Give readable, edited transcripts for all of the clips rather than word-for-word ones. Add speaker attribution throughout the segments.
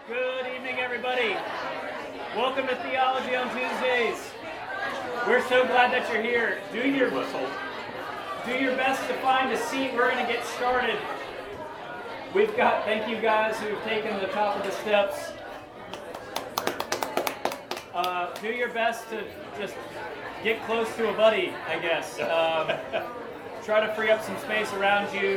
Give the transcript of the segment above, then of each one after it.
Speaker 1: Good evening, everybody. Welcome to Theology on Tuesdays. We're so glad that you're here. Do your best to find a seat. We're going to get started. Thank you guys who've taken the top of the steps. Do your best to just get close to a buddy, I guess. Try to free up some space around you.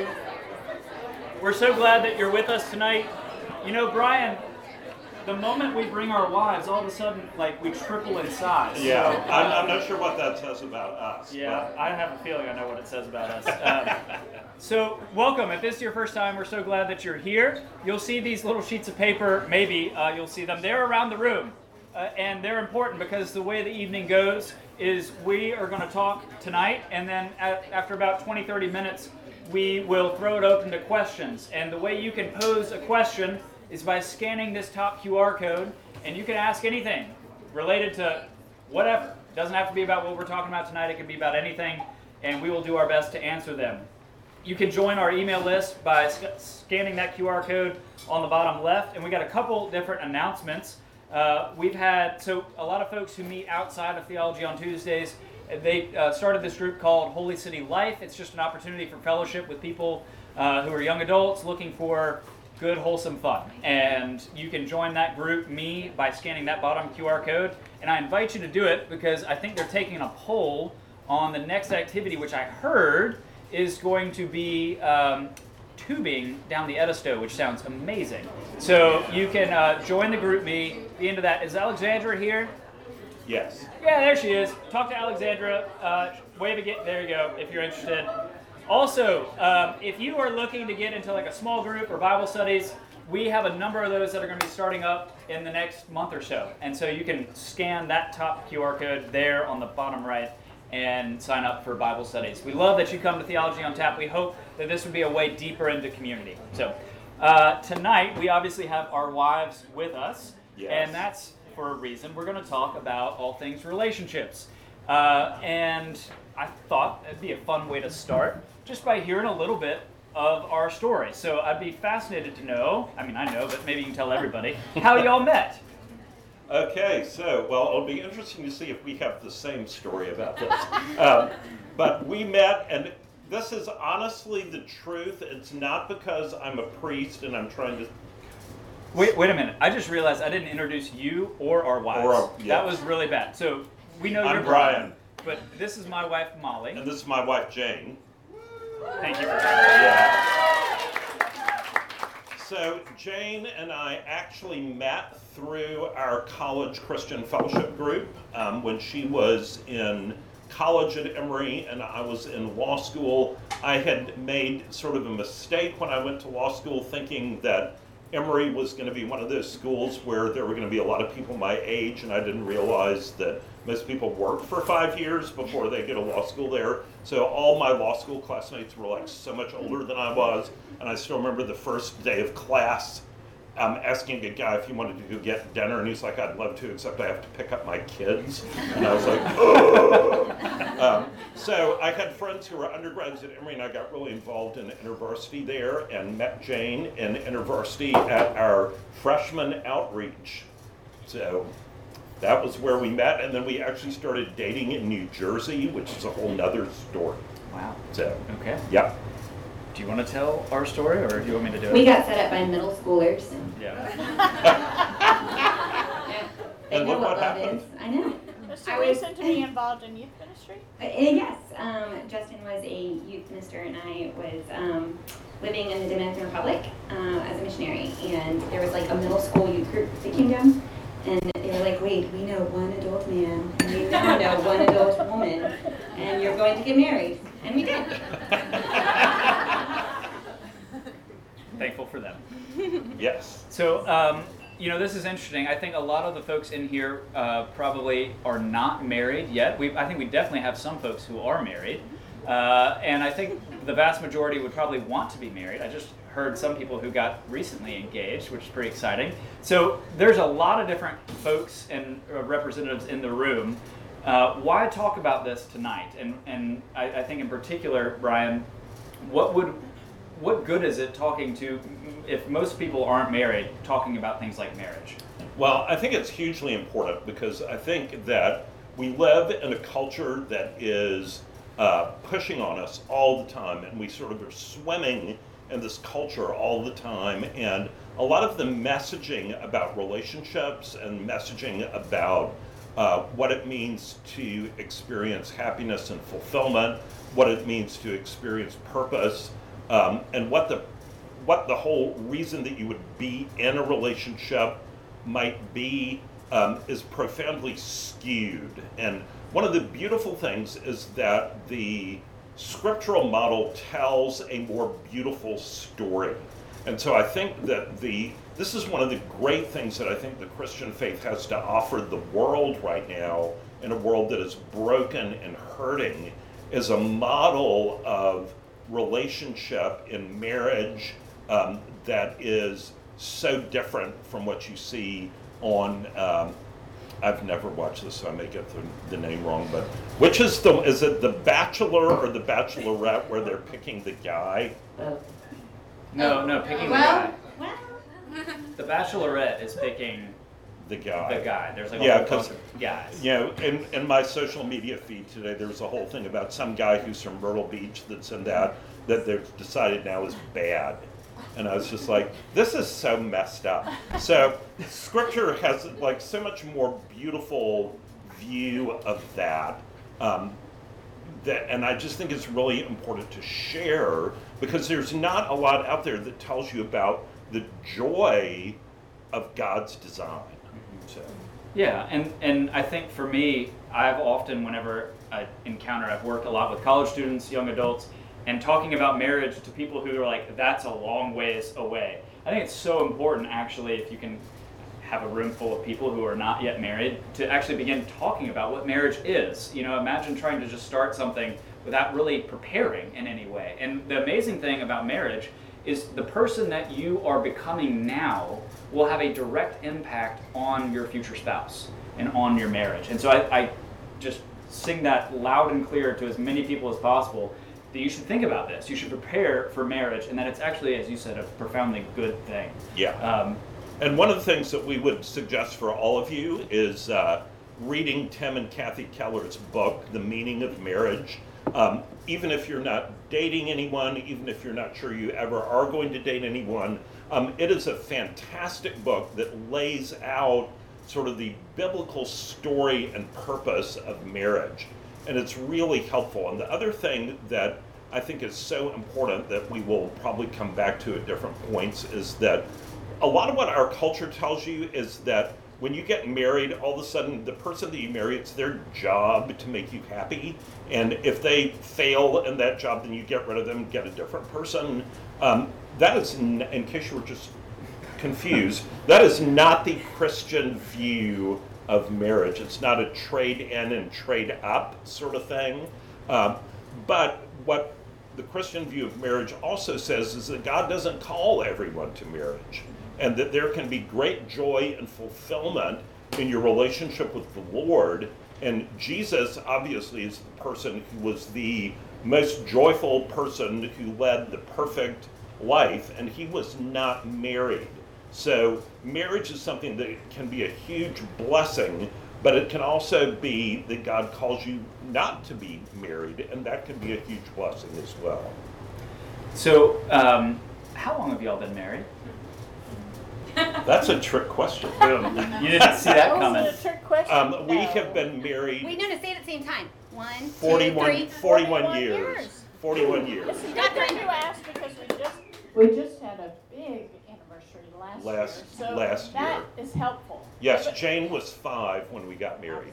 Speaker 1: We're so glad that you're with us tonight. You know, Brian, the moment we bring our wives, all of a sudden, we triple in size.
Speaker 2: Yeah, so, I'm not sure what that says about us.
Speaker 1: Yeah, but I have a feeling I know what it says about us. So, welcome. If this is your first time, we're so glad that you're here. You'll see these little sheets of paper, maybe you'll see them. They're around the room, and they're important because the way the evening goes is we are going to talk tonight, and then after about 20-30 minutes, we will throw it open to questions. And the way you can pose a question is by scanning this top QR code, and you can ask anything related to whatever. It doesn't have to be about what we're talking about tonight. It can be about anything, and we will do our best to answer them. You can join our email list by scanning that QR code on the bottom left, and we got a couple different announcements. We've had a lot of folks who meet outside of Theology on Tuesdays. They started this group called Holy City Life. It's just an opportunity for fellowship with people who are young adults looking for good, wholesome fun. And you can join that group, by scanning that bottom QR code. And I invite you to do it because I think they're taking a poll on the next activity, which I heard is going to be tubing down the Edisto, which sounds amazing. So you can join the group me. Be into that. Is Alexandra here?
Speaker 2: Yes.
Speaker 1: Yeah, there she is. Talk to Alexandra. Wave again. There you go, if you're interested. Also, if you are looking to get into a small group or Bible studies, we have a number of those that are going to be starting up in the next month or so. And so you can scan that top QR code there on the bottom right and sign up for Bible studies. We love that you come to Theology on Tap. We hope that this would be a way deeper into community. So tonight, we obviously have our wives with us.
Speaker 2: Yes.
Speaker 1: And that's for a reason. We're going to talk about all things relationships. And I thought it'd be a fun way to start just by hearing a little bit of our story. So I'd be fascinated to know, I know, but maybe you can tell everybody, how y'all met.
Speaker 2: Okay, so, it'll be interesting to see if we have the same story about this. But we met, and this is honestly the truth. It's not because I'm a priest and I'm trying to...
Speaker 1: Wait a minute. I just realized I didn't introduce you or our wives.
Speaker 2: Yes.
Speaker 1: That was really bad. So we know you're
Speaker 2: Brian.
Speaker 1: But this is my wife, Molly.
Speaker 2: And this is my wife, Jane.
Speaker 1: Thank you for that.
Speaker 2: Yeah. So Jane and I actually met through our college Christian fellowship group when she was in college at Emory and I was in law school. I had made sort of a mistake when I went to law school thinking that Emory was going to be one of those schools where there were going to be a lot of people my age, and I didn't realize that most people work for 5 years before they get a law school there. So all my law school classmates were so much older than I was, and I still remember the first day of class asking a guy if he wanted to go get dinner, and he's like, I'd love to, except I have to pick up my kids. And I was like, oh. So I had friends who were undergrads at Emory, and I got really involved in InterVarsity there and met Jane in InterVarsity at our freshman outreach. So that was where we met, and then we actually started dating in New Jersey, which is a whole nother story.
Speaker 1: Wow.
Speaker 2: So,
Speaker 1: okay.
Speaker 2: Yeah.
Speaker 1: Do you want to tell our story, or do you want me to do it?
Speaker 3: We got set up by middle schoolers.
Speaker 1: Yeah.
Speaker 3: They know what love is. I know.
Speaker 4: So recent to be involved in youth ministry?
Speaker 3: Yes. Justin was a youth minister, and I was living in the Dominican Republic as a missionary. And there was a middle school youth group that came down. And they were like, wait, we know one adult man, and we now know one adult woman, and you're going to get married. And we did.
Speaker 1: Thankful for them.
Speaker 2: Yes.
Speaker 1: So, this is interesting. I think a lot of the folks in here probably are not married yet. I think we definitely have some folks who are married. And I think the vast majority would probably want to be married. I just heard some people who got recently engaged, which is pretty exciting. So there's a lot of different folks and representatives in the room. Why talk about this tonight? And I think in particular, Brian, what would what good is it talking to, if most people aren't married, talking about things like marriage?
Speaker 2: Well, I think it's hugely important because I think that we live in a culture that is pushing on us all the time, and we sort of are swimming in this culture all the time, and a lot of the messaging about relationships and messaging about what it means to experience happiness and fulfillment, what it means to experience purpose, and what the whole reason that you would be in a relationship might be is profoundly skewed. And one of the beautiful things is that the scriptural model tells a more beautiful story. And so I think that this is one of the great things that I think the Christian faith has to offer the world right now, in a world that is broken and hurting, is a model of relationship in marriage that is so different from what you see on, I've never watched this, so I may get the name wrong, but which is it The Bachelor or The Bachelorette, where they're picking the guy?
Speaker 1: No, picking the guy.
Speaker 3: Well,
Speaker 1: The Bachelorette is picking
Speaker 2: The guy.
Speaker 1: There's like
Speaker 2: Yeah,
Speaker 1: a whole bunch
Speaker 2: 'cause,
Speaker 1: of guys.
Speaker 2: You know, in my social media feed today, there was a whole thing about some guy who's from Myrtle Beach that's in that they've decided now is bad. And I was just like, this is so messed up. So Scripture has like so much more beautiful view of that. And I just think it's really important to share, because there's not a lot out there that tells you about the joy of God's design. So.
Speaker 1: Yeah, and I think for me, I've often, whenever I've worked a lot with college students, young adults, and talking about marriage to people who are like, that's a long ways away. I think it's so important, actually, if you can have a room full of people who are not yet married, to actually begin talking about what marriage is. You know, imagine trying to just start something without really preparing in any way. And the amazing thing about marriage is the person that you are becoming now will have a direct impact on your future spouse and on your marriage. And so I just sing that loud and clear to as many people as possible, that you should think about this. You should prepare for marriage, and that it's actually, as you said, a profoundly good thing.
Speaker 2: Yeah. And one of the things that we would suggest for all of you is reading Tim and Kathy Keller's book, The Meaning of Marriage. Even if you're not dating anyone, even if you're not sure you ever are going to date anyone, it is a fantastic book that lays out sort of the biblical story and purpose of marriage. And it's really helpful. And the other thing that I think is so important that we will probably come back to at different points is that a lot of what our culture tells you is that when you get married, all of a sudden the person that you marry, it's their job to make you happy. And if they fail in that job, then you get rid of them, get a different person. That is, in case you were just confused, that is not the Christian view of marriage. It's not a trade in and trade up sort of thing. But what the Christian view of marriage also says is that God doesn't call everyone to marriage, and that there can be great joy and fulfillment in your relationship with the Lord. And Jesus obviously is the person who was the most joyful person who led the perfect life, and he was not married. So marriage is something that can be a huge blessing, but it can also be that God calls you not to be married, and that can be a huge blessing as well.
Speaker 1: So, how long have y'all been married?
Speaker 2: That's a trick question.
Speaker 1: You didn't see that coming.
Speaker 4: Was it a trick question?
Speaker 2: We have been married
Speaker 3: wait, no, say it at the same time. 1, 2,
Speaker 2: 41
Speaker 3: 3.
Speaker 2: 41 years. 41 years.
Speaker 4: This is good that you asked, because we just had a big anniversary last year. So
Speaker 2: last
Speaker 4: that
Speaker 2: year.
Speaker 4: is helpful.
Speaker 2: Yes, Jane was 5 when we got married.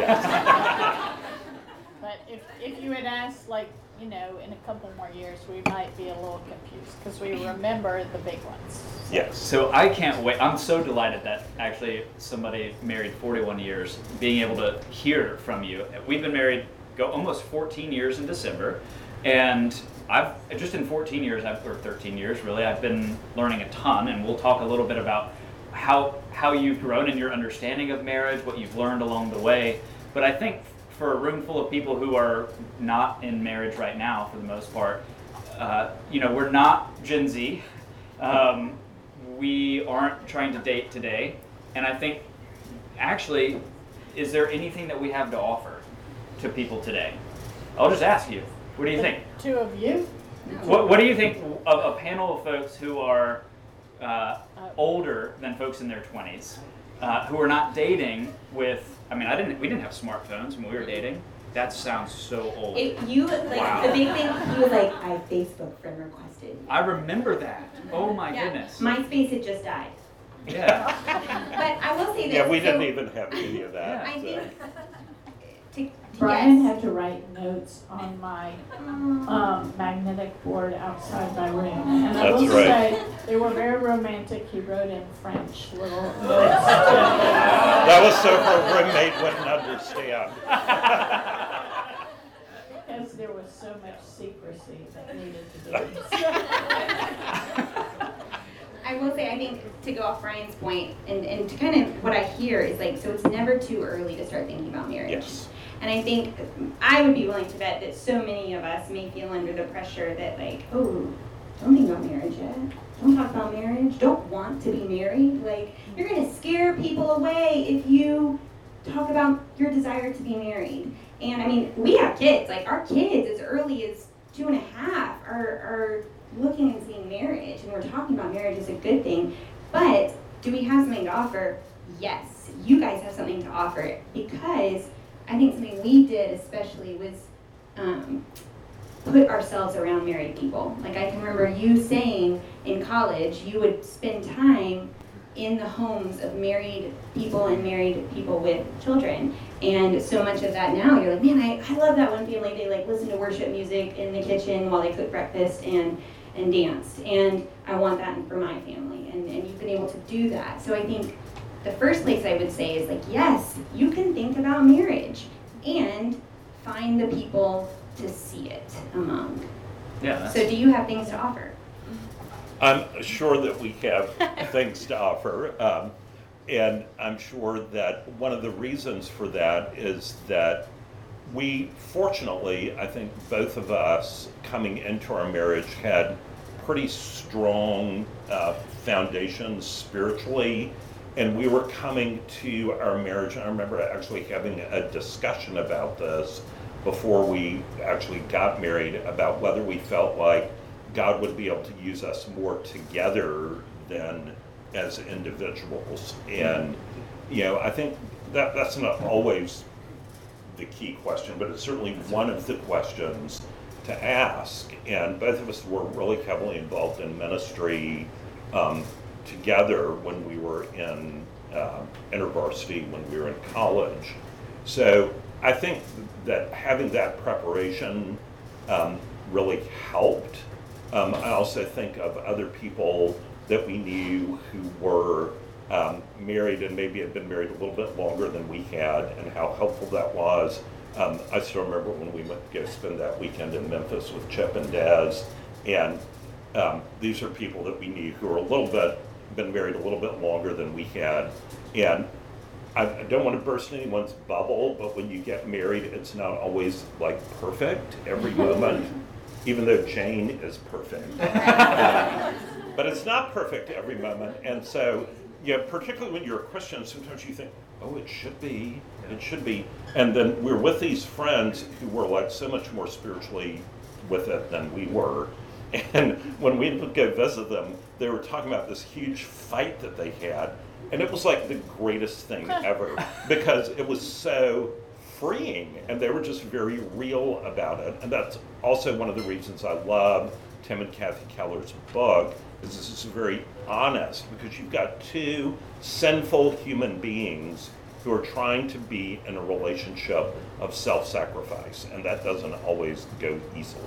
Speaker 4: But if you had asked, like, you know, in a couple more years, we might be a little confused, because we remember the big ones.
Speaker 2: Yes.
Speaker 1: So I can't wait. I'm so delighted that actually somebody married 41 years, being able to hear from you. We've been married almost 14 years in December, and I've just in 14 years, or 13 years really, I've been learning a ton, and we'll talk a little bit about how you've grown in your understanding of marriage, what you've learned along the way. But I think for a room full of people who are not in marriage right now, for the most part, we're not Gen Z. We aren't trying to date today. And I think, actually, is there anything that we have to offer to people today? I'll just ask you. What do you think?
Speaker 4: Two of you?
Speaker 1: What do you think of a panel of folks who are older than folks in their 20s, who are not dating with, we didn't have smartphones when we were dating. That sounds so old.
Speaker 3: The big thing, he was like, I Facebook friend requested.
Speaker 1: I remember that. Oh my goodness.
Speaker 3: MySpace had just died.
Speaker 1: Yeah.
Speaker 3: But I will say this.
Speaker 2: Yeah, we didn't even have any of that.
Speaker 3: I
Speaker 2: so.
Speaker 3: think
Speaker 5: Brian had to write notes on my magnetic board outside my room. And I will say, they were very romantic. He wrote in French little notes.
Speaker 2: That was so her roommate wouldn't understand.
Speaker 5: Because there was so much secrecy that needed to be.
Speaker 3: I will say, I think, to go off Brian's point, and to kind of what I hear is like, so it's never too early to start thinking about marriage.
Speaker 2: Yes.
Speaker 3: And I think I would be willing to bet that so many of us may feel under the pressure that like, oh, don't think about marriage yet. Don't talk about marriage. Don't want to be married. Like, you're going to scare people away if you talk about your desire to be married. And we have kids. Like, our kids as early as 2.5 are looking and seeing marriage, and we're talking about marriage as a good thing. But do we have something to offer? Yes, you guys have something to offer, because I think something we did especially was put ourselves around married people. Like, I can remember you saying in college you would spend time in the homes of married people and married people with children. And so much of that now, you're like, man, I love that one family. They like listen to worship music in the kitchen while they cook breakfast and danced. And I want that for my family. And you've been able to do that. So I think the first place I would say is like, yes, you can think about marriage and find the people to see it among.
Speaker 1: Yeah.
Speaker 3: So do you have things to offer?
Speaker 2: I'm sure that we have things to offer, and I'm sure that one of the reasons for that is that we, fortunately, I think both of us coming into our marriage had pretty strong foundations spiritually, and we were coming to our marriage, and I remember actually having a discussion about this before we actually got married, about whether we felt like God would be able to use us more together than as individuals. And, I think that's not always the key question, but it's certainly one of the questions to ask. And both of us were really heavily involved in ministry together when we were in InterVarsity, when we were in college. So I think that having that preparation really helped. I also think of other people that we knew who were married and maybe had been married a little bit longer than we had, and how helpful that was. I still remember when we went to go spend that weekend in Memphis with Chip and Daz, and these are people that we knew who are been married a little bit longer than we had. And I don't want to burst anyone's bubble, but when you get married, it's not always like perfect every moment. Even though Jane is perfect. But it's not perfect every moment. And so, particularly when you're a Christian, sometimes you think, oh, it should be. And then we're with these friends who were like so much more spiritually with it than we were. And when we would go visit them, they were talking about this huge fight that they had. And it was like the greatest thing ever, because it was so freeing, and they were just very real about it. And that's also one of the reasons I love Tim and Kathy Keller's book, is this is very honest, because you've got two sinful human beings who are trying to be in a relationship of self-sacrifice, and that doesn't always go easily.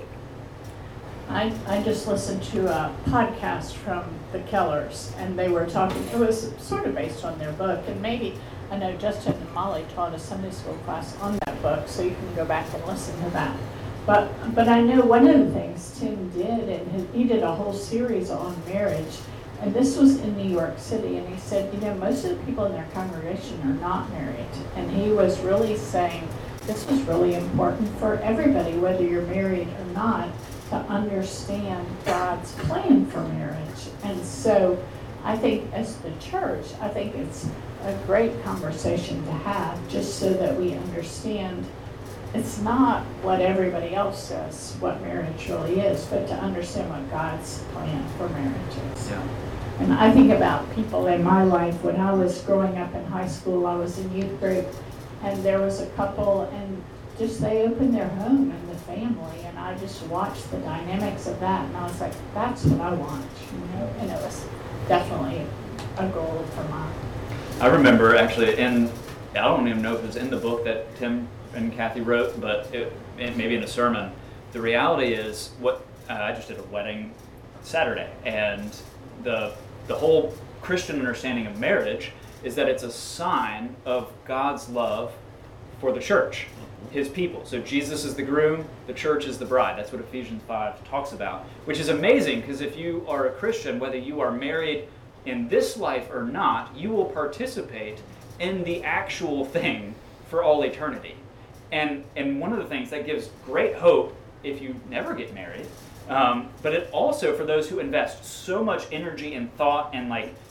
Speaker 5: I just listened to a podcast from the Kellers, and they were talking, it was sort of based on their book, and maybe, I know Justin and Molly taught a Sunday school class on that book, so you can go back and listen to that. But I know one of the things Tim did, and he did a whole series on marriage, and this was in New York City, and he said, most of the people in their congregation are not married, and he was really saying this was really important for everybody, whether you're married or not, to understand God's plan for marriage. And so I think as the church, I think it's a great conversation to have, just so that we understand it's not what everybody else says what marriage really is, but to understand what God's plan for marriage is.
Speaker 1: Yeah.
Speaker 5: And I think about people in my life. When I was growing up in high school, I was in youth group, and there was a couple, and just they opened their home and the family, and I just watched the dynamics of that, and I was like, that's what I want, and it was definitely a goal for mine.
Speaker 1: I remember actually, and I don't even know if it was in the book that Tim and Kathy wrote, but it maybe in a sermon. The reality is, I just did a wedding Saturday, and the whole Christian understanding of marriage is that it's a sign of God's love for the church, his people. So Jesus is the groom, the church is the bride. That's what Ephesians 5 talks about, which is amazing, because if you are a Christian, whether you are married in this life or not, you will participate in the actual thing for all eternity. And one of the things that gives great hope if you never get married, but it also, for those who invest so much energy and thought, and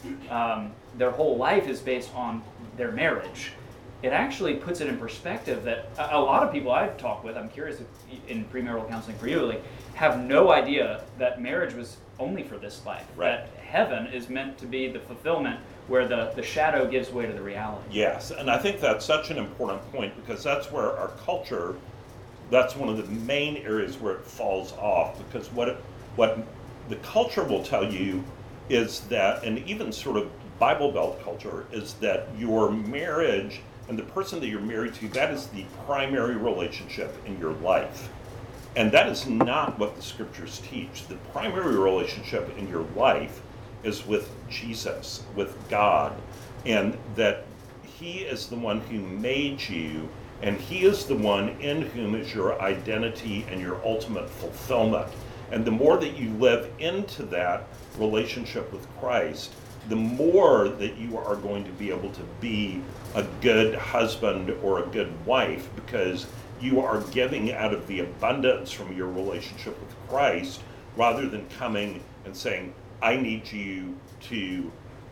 Speaker 1: their whole life is based on their marriage, it actually puts it in perspective that a lot of people I've talked with, I'm curious if in premarital counseling for you, have no idea that marriage was only for this life.
Speaker 2: Right.
Speaker 1: That heaven is meant to be the fulfillment where the shadow gives way to the reality.
Speaker 2: Yes, and I think that's such an important point, because that's where our culture, that's one of the main areas where it falls off, because what the culture will tell you is that, and even sort of Bible Belt culture, is that your marriage and the person that you're married to, that is the primary relationship in your life. And that is not what the scriptures teach. The primary relationship in your life is with Jesus, with God, and that he is the one who made you, and he is the one in whom is your identity and your ultimate fulfillment. And the more that you live into that relationship with Christ, the more that you are going to be able to be a good husband or a good wife, because you are giving out of the abundance from your relationship with Christ, rather than coming and saying, I need you to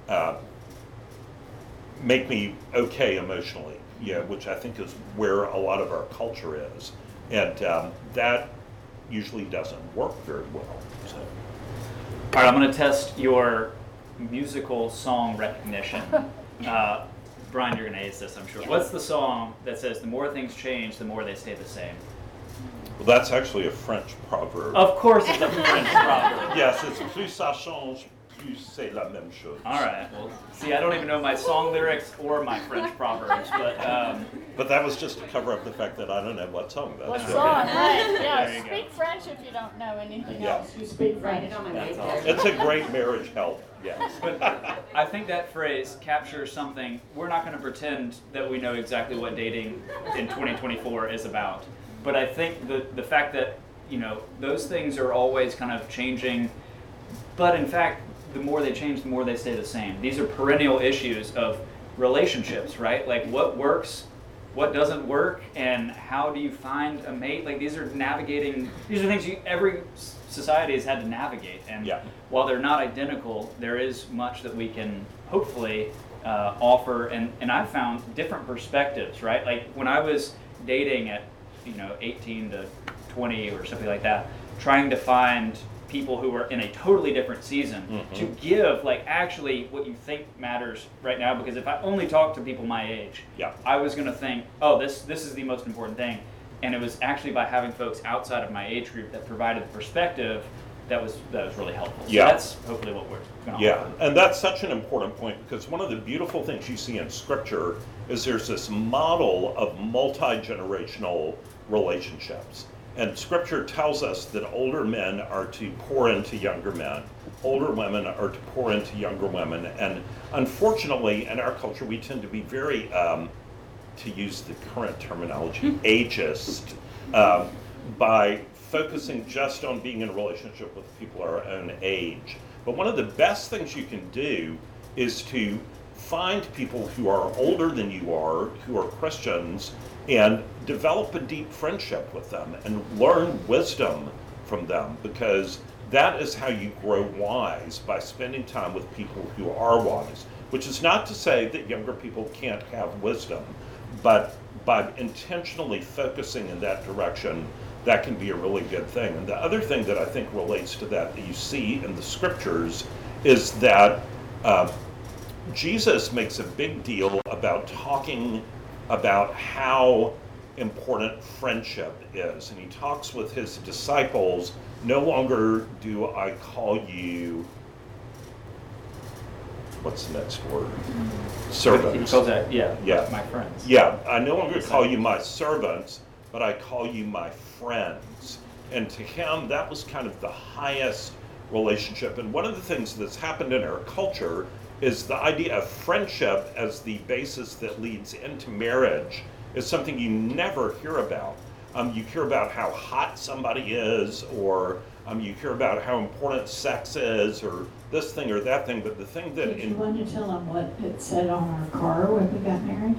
Speaker 2: make me okay emotionally, which I think is where a lot of our culture is. And that usually doesn't work very well. So.
Speaker 1: All right, I'm going to test your musical song recognition. Brian, you're going to ace this, I'm sure. What's the song that says, the more things change, the more they stay the same?
Speaker 2: Well, that's actually a French proverb.
Speaker 1: Of course it's a French proverb.
Speaker 2: Yes, it's plus ça change, plus c'est la même chose.
Speaker 1: All right, well, see, I don't even know my song lyrics or my French proverbs,
Speaker 2: But that was just to cover up the fact that I don't know what song that
Speaker 4: What
Speaker 2: is.
Speaker 4: song, right,
Speaker 1: There
Speaker 4: yeah,
Speaker 1: you go.
Speaker 4: speak French if you don't know anything
Speaker 2: Yeah.
Speaker 4: else, you speak
Speaker 3: Write
Speaker 4: French.
Speaker 3: it on my
Speaker 1: That's
Speaker 3: whiteboard.
Speaker 1: awesome.
Speaker 2: It's a great marriage help, yes.
Speaker 1: But I think that phrase captures something. We're not going to pretend that we know exactly what dating in 2024 is about. But I think the fact that, those things are always kind of changing, but in fact, the more they change, the more they stay the same. These are perennial issues of relationships, right? Like what works, what doesn't work, and how do you find a mate? Like these are things every society has had to navigate. And while they're not identical, there is much that we can hopefully offer. And I've found different perspectives, right? Like when I was dating at 18 to 20 or something like that, trying to find people who are in a totally different season to give actually what you think matters right now. Because if I only talk to people my age, I was going to think, oh, this is the most important thing. And it was actually by having folks outside of my age group that provided the perspective that was really helpful. So that's hopefully what we're going to offer.
Speaker 2: And that's such an important point, because one of the beautiful things you see in Scripture is there's this model of multi-generational relationships. And Scripture tells us that older men are to pour into younger men, older women are to pour into younger women. And unfortunately, in our culture, we tend to be very, to use the current terminology, ageist, by focusing just on being in a relationship with people our own age. But one of the best things you can do is to find people who are older than you are, who are Christians, and develop a deep friendship with them and learn wisdom from them, because that is how you grow wise, by spending time with people who are wise, which is not to say that younger people can't have wisdom, but by intentionally focusing in that direction, that can be a really good thing. And the other thing that I think relates to that you see in the scriptures is that Jesus makes a big deal about talking about how important friendship is. And he talks with his disciples, no longer do I call you, what's the next word? Servants.
Speaker 1: He calls that,
Speaker 2: Yeah.
Speaker 1: my friends.
Speaker 2: Yeah, I no longer call you my servants, but I call you my friends. And to him, that was kind of the highest relationship. And one of the things that's happened in our culture is the idea of friendship as the basis that leads into marriage is something you never hear about. You hear about how hot somebody is, or you hear about how important sex is, or this thing or that thing, but the thing that...
Speaker 5: Did you want to tell them what it said on our car when we got married?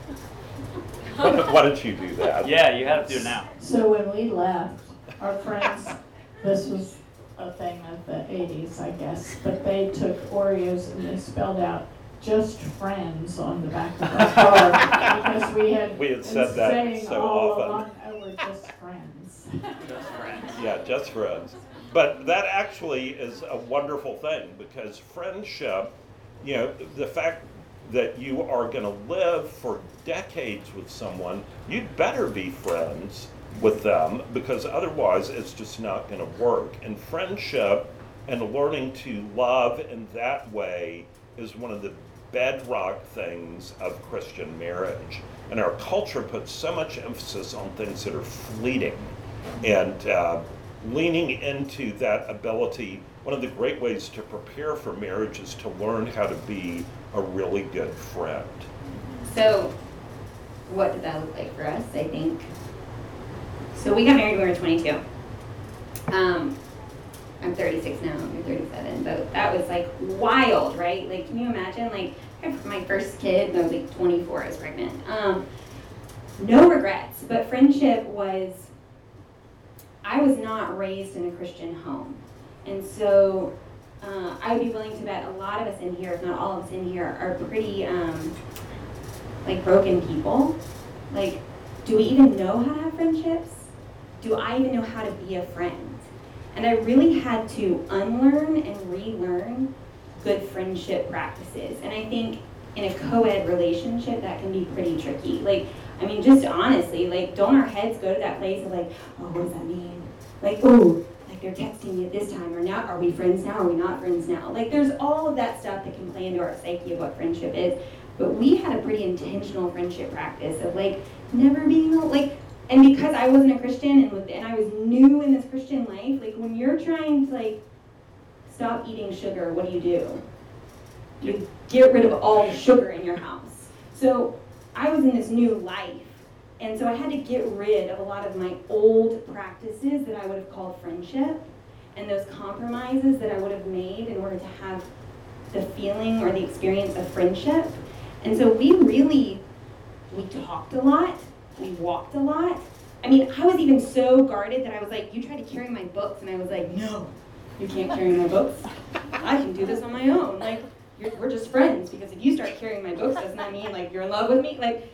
Speaker 2: Why did you do that?
Speaker 1: Yeah, you have to do it now.
Speaker 5: So when we left, our friends, this was a thing of the 80s, I guess, but they took Oreos and they spelled out "just friends" on the back of our car because we had
Speaker 2: said that
Speaker 5: saying
Speaker 2: so
Speaker 5: all
Speaker 2: often.
Speaker 5: along, "Oh, we're just friends."
Speaker 1: Just friends.
Speaker 2: Yeah, just friends. But that actually is a wonderful thing, because friendship, the fact that you are going to live for decades with someone, you'd better be friends with them, because otherwise it's just not going to work. And friendship and learning to love in that way is one of the bedrock things of Christian marriage. And our culture puts so much emphasis on things that are fleeting. And leaning into that ability, one of the great ways to prepare for marriage is to learn how to be a really good friend.
Speaker 3: So, what did that look like for us? I think. So we got married when we were 22. I'm 36 now. You're 37. But that was like wild, right? Like, can you imagine? Like, I had my first kid when I was like 24. I was pregnant. No regrets. But friendship was. I was not raised in a Christian home, and so I would be willing to bet a lot of us in here, if not all of us in here, are pretty like broken people. Like, do we even know how to have friendships? Do I even know how to be a friend? And I really had to unlearn and relearn good friendship practices. And I think in a co-ed relationship, that can be pretty tricky. Like, I mean, just honestly, like, don't our heads go to that place of like, oh, what does that mean? Like, oh, like they're texting me at this time, or now, are we friends now? Are we not friends now? Like, there's all of that stuff that can play into our psyche of what friendship is. But we had a pretty intentional friendship practice of like never being like, and because I wasn't a Christian and I was new in this Christian life, like when you're trying to like stop eating sugar, what do? You get rid of all the sugar in your house. So I was in this new life, and so I had to get rid of a lot of my old practices that I would have called friendship, and those compromises that I would have made in order to have the feeling or the experience of friendship. And so we talked a lot, we walked a lot. I mean, I was even so guarded that I was like, you try to carry my books, and I was like, no, you can't carry my books. I can do this on my own. Like, we're just friends, because if you start carrying my books, doesn't that mean like you're in love with me? Like,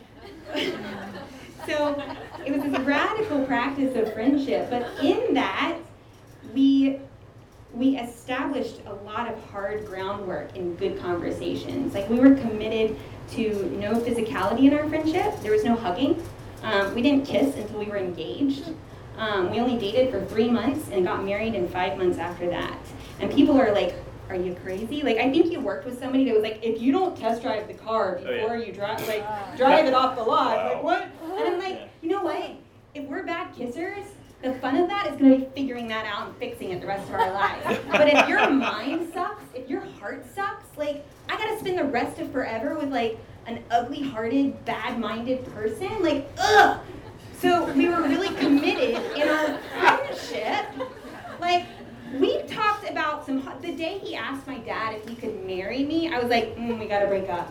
Speaker 3: so it was this radical practice of friendship, but in that, we established a lot of hard groundwork in good conversations. Like, we were committed to no physicality in our friendship. There was no hugging. We didn't kiss until we were engaged. We only dated for 3 months and got married in 5 months after that. And people are like, are you crazy? Like, I think you worked with somebody that was like, if you don't test drive the car before you drive it off the lot, like what? And I'm like, you know what? If we're bad kissers, the fun of that is going to be figuring that out and fixing it the rest of our lives. But if your mind sucks, if your heart sucks, like, I got to spend the rest of forever with like an ugly-hearted, bad-minded person. Like, ugh. So we were really committed in our friendship. Like, we talked about the day he asked my dad if he could marry me, I was like, we got to break up.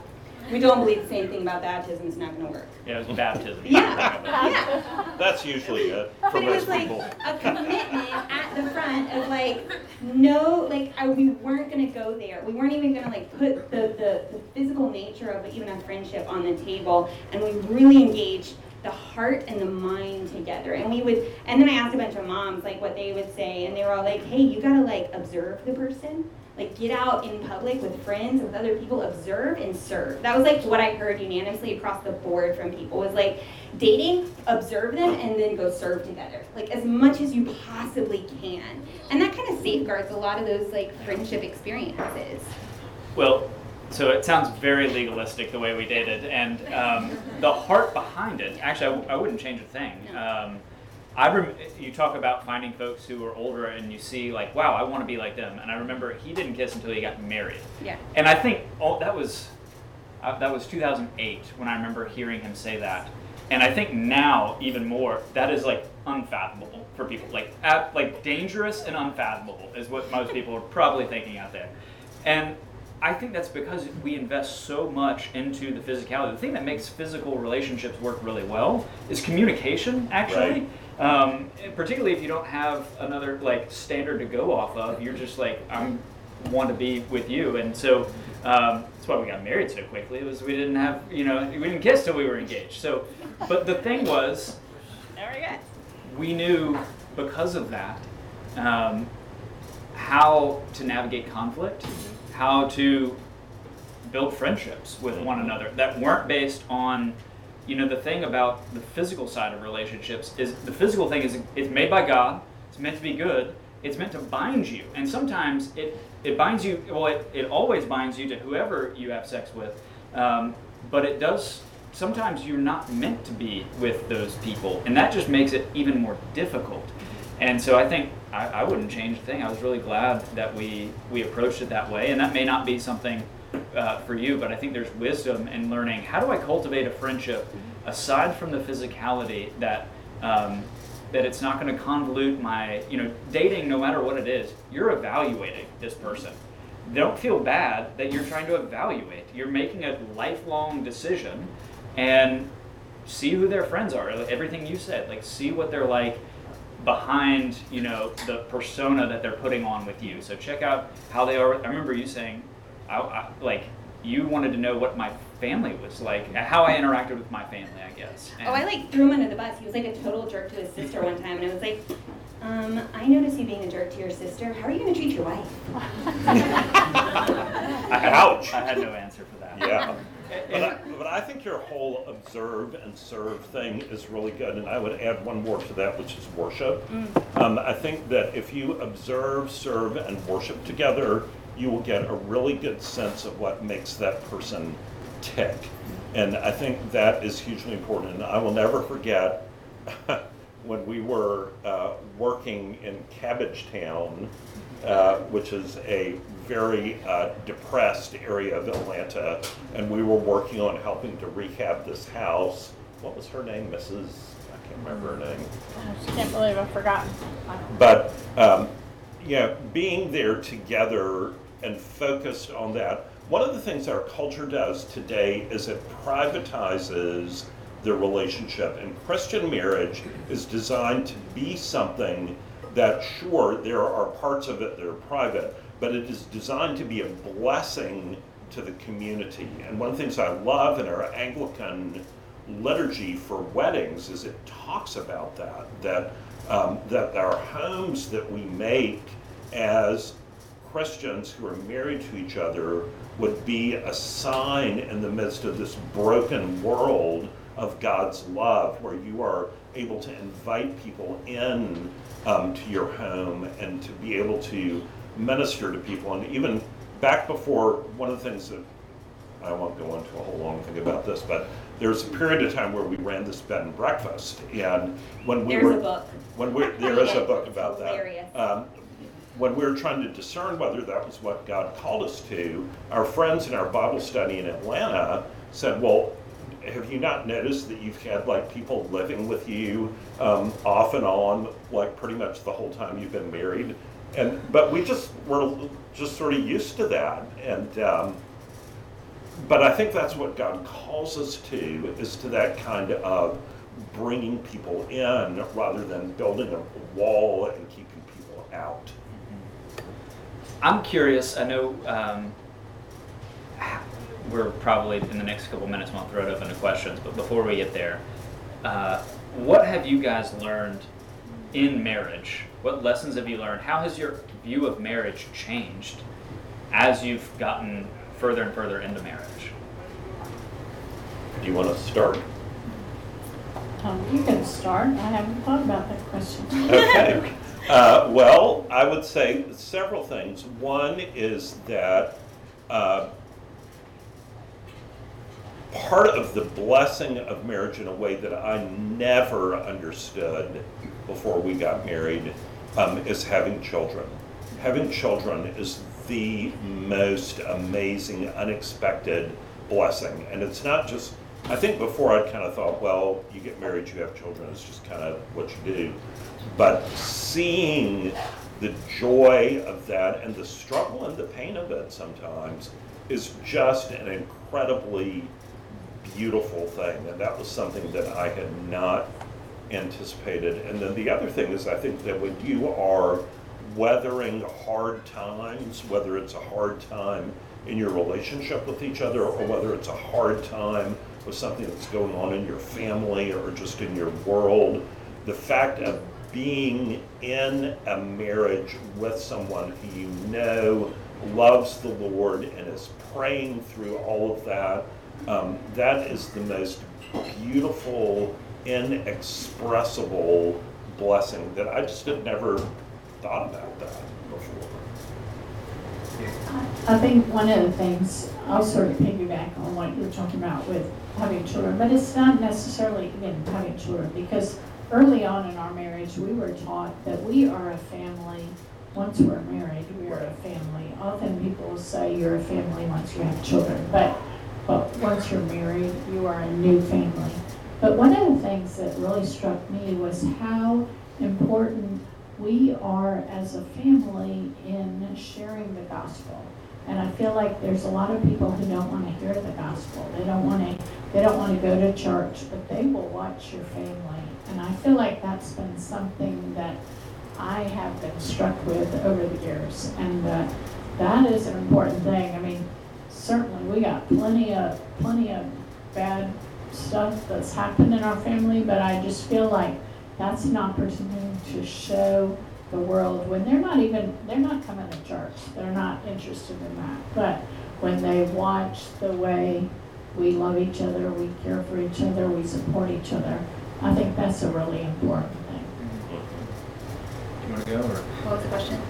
Speaker 3: we don't believe the same thing about baptism. It's not going to work.
Speaker 1: Yeah, it was baptism.
Speaker 3: Yeah.
Speaker 2: That's usually it for
Speaker 3: But it was
Speaker 2: most
Speaker 3: like
Speaker 2: people.
Speaker 3: a commitment at the front of like, no, like we weren't gonna go there. We weren't even gonna like put the physical nature of even a friendship on the table, and we really engaged the heart and the mind together. And then I asked a bunch of moms like what they would say, and they were all like, hey, you gotta like observe the person. Like get out in public with friends, with other people, observe and serve. That was like what I heard unanimously across the board from people was like dating, observe them, and then go serve together. Like as much as you possibly can. And that kind of safeguards a lot of those like friendship experiences.
Speaker 1: Well, so it sounds very legalistic the way we dated, and the heart behind it, actually I wouldn't change a thing. You talk about finding folks who are older and you see like, wow, I want to be like them. And I remember he didn't kiss until he got married.
Speaker 3: Yeah.
Speaker 1: And I think that was 2008 when I remember hearing him say that. And I think now even more, that is like unfathomable for people. Like dangerous and unfathomable is what most people are probably thinking out there. And I think that's because we invest so much into the physicality. The thing that makes physical relationships work really well is communication, actually. Particularly if you don't have another like standard to go off of, you're just like, I want to be with you. And so that's why we got married so quickly. It was we didn't kiss till we were engaged. So, but the thing was, we knew because of that how to navigate conflict, how to build friendships with one another that weren't based on, the thing about the physical side of relationships is the physical thing is it's made by God, it's meant to be good, it's meant to bind you. And sometimes it binds you, it always binds you to whoever you have sex with, but it does, sometimes you're not meant to be with those people, and that just makes it even more difficult. And so I think I wouldn't change a thing. I was really glad that we approached it that way, and that may not be something for you, but I think there's wisdom in learning how do I cultivate a friendship aside from the physicality that it's not going to convolute my, dating, no matter what it is, you're evaluating this person. Don't feel bad that you're trying to evaluate. You're making a lifelong decision, and see who their friends are. Everything you said, like see what they're like behind, the persona that they're putting on with you. So check out how they are. I remember you saying, you wanted to know what my family was like, how I interacted with my family, I guess. And
Speaker 3: I threw him under the bus. He was like a total jerk to his sister one time, and I was like, I noticed you being a jerk to your sister. How are you going to treat your wife?
Speaker 2: Ouch.
Speaker 1: I had no answer for that.
Speaker 2: Yeah. But I think your whole observe and serve thing is really good, and I would add one more to that, which is worship. I think that if you observe, serve, and worship together, you will get a really good sense of what makes that person tick. And I think that is hugely important. And I will never forget when we were working in Cabbagetown, which is a very depressed area of Atlanta, and we were working on helping to rehab this house. What was her name? Mrs. I can't remember her name.
Speaker 4: I just can't believe I've forgotten.
Speaker 2: But being there together and focused on that. One of the things our culture does today is it privatizes the relationship, and Christian marriage is designed to be something that, sure, there are parts of it that are private, but it is designed to be a blessing to the community. And one of the things I love in our Anglican liturgy for weddings is it talks about that our homes that we make as Christians who are married to each other would be a sign in the midst of this broken world of God's love, where you are able to invite people in to your home and to be able to minister to people. And even back before, one of the things that, I won't go into a whole long thing about this, but there's a period of time where we ran this bed and breakfast, and when we
Speaker 3: There's a book.
Speaker 2: There is a book about
Speaker 3: Hilarious.
Speaker 2: that. When we were trying to discern whether that was what God called us to, our friends in our Bible study in Atlanta said, well, have you not noticed that you've had like people living with you off and on, like pretty much the whole time you've been married? But we were just sort of used to that. And but I think that's what God calls us to, is to that kind of bringing people in rather than building a wall and keeping people out.
Speaker 1: I'm curious, I know we're probably in the next couple minutes, we'll throw it open to questions, but before we get there, what have you guys learned in marriage? What lessons have you learned? How has your view of marriage changed as you've gotten further and further into marriage?
Speaker 2: Do you want to start?
Speaker 5: You can start. I haven't thought about that question.
Speaker 2: Okay. Well, I would say several things. One is that part of the blessing of marriage in a way that I never understood before we got married is having children. Having children is the most amazing, unexpected blessing. And it's not just, I think before I'd kind of thought, well, you get married, you have children, it's just kind of what you do. But seeing the joy of that and the struggle and the pain of it sometimes is just an incredibly beautiful thing. And that was something that I had not anticipated. And then the other thing is, I think that when you are weathering hard times, whether it's a hard time in your relationship with each other or whether it's a hard time with something that's going on in your family or just in your world, the fact of being in a marriage with someone who you know loves the Lord and is praying through all of that, that is the most beautiful, inexpressible blessing that I just had never thought about that before.
Speaker 5: I think one of the things, I'll sort of piggyback on what you're talking about with having children, but it's not necessarily even having children, because early on in our marriage, we were taught that we are a family. Once we're married, we are a family. Often people will say you're a family once you have children, but once you're married, you are a new family. But one of the things that really struck me was how important we are as a family in sharing the gospel. And I feel like there's a lot of people who don't want to hear the gospel. They don't want to go to church, but they will watch your family. And I feel like that's been something that I have been struck with over the years. And that is an important thing. I mean, certainly we got plenty of bad stuff that's happened in our family, but I just feel like that's an opportunity to show the world when they're not coming to church, they're not interested in that. But when they watch the way we love each other, we care for each other, we support each other, I think that's a really important thing.
Speaker 1: You want to go? Or?
Speaker 3: What was the question?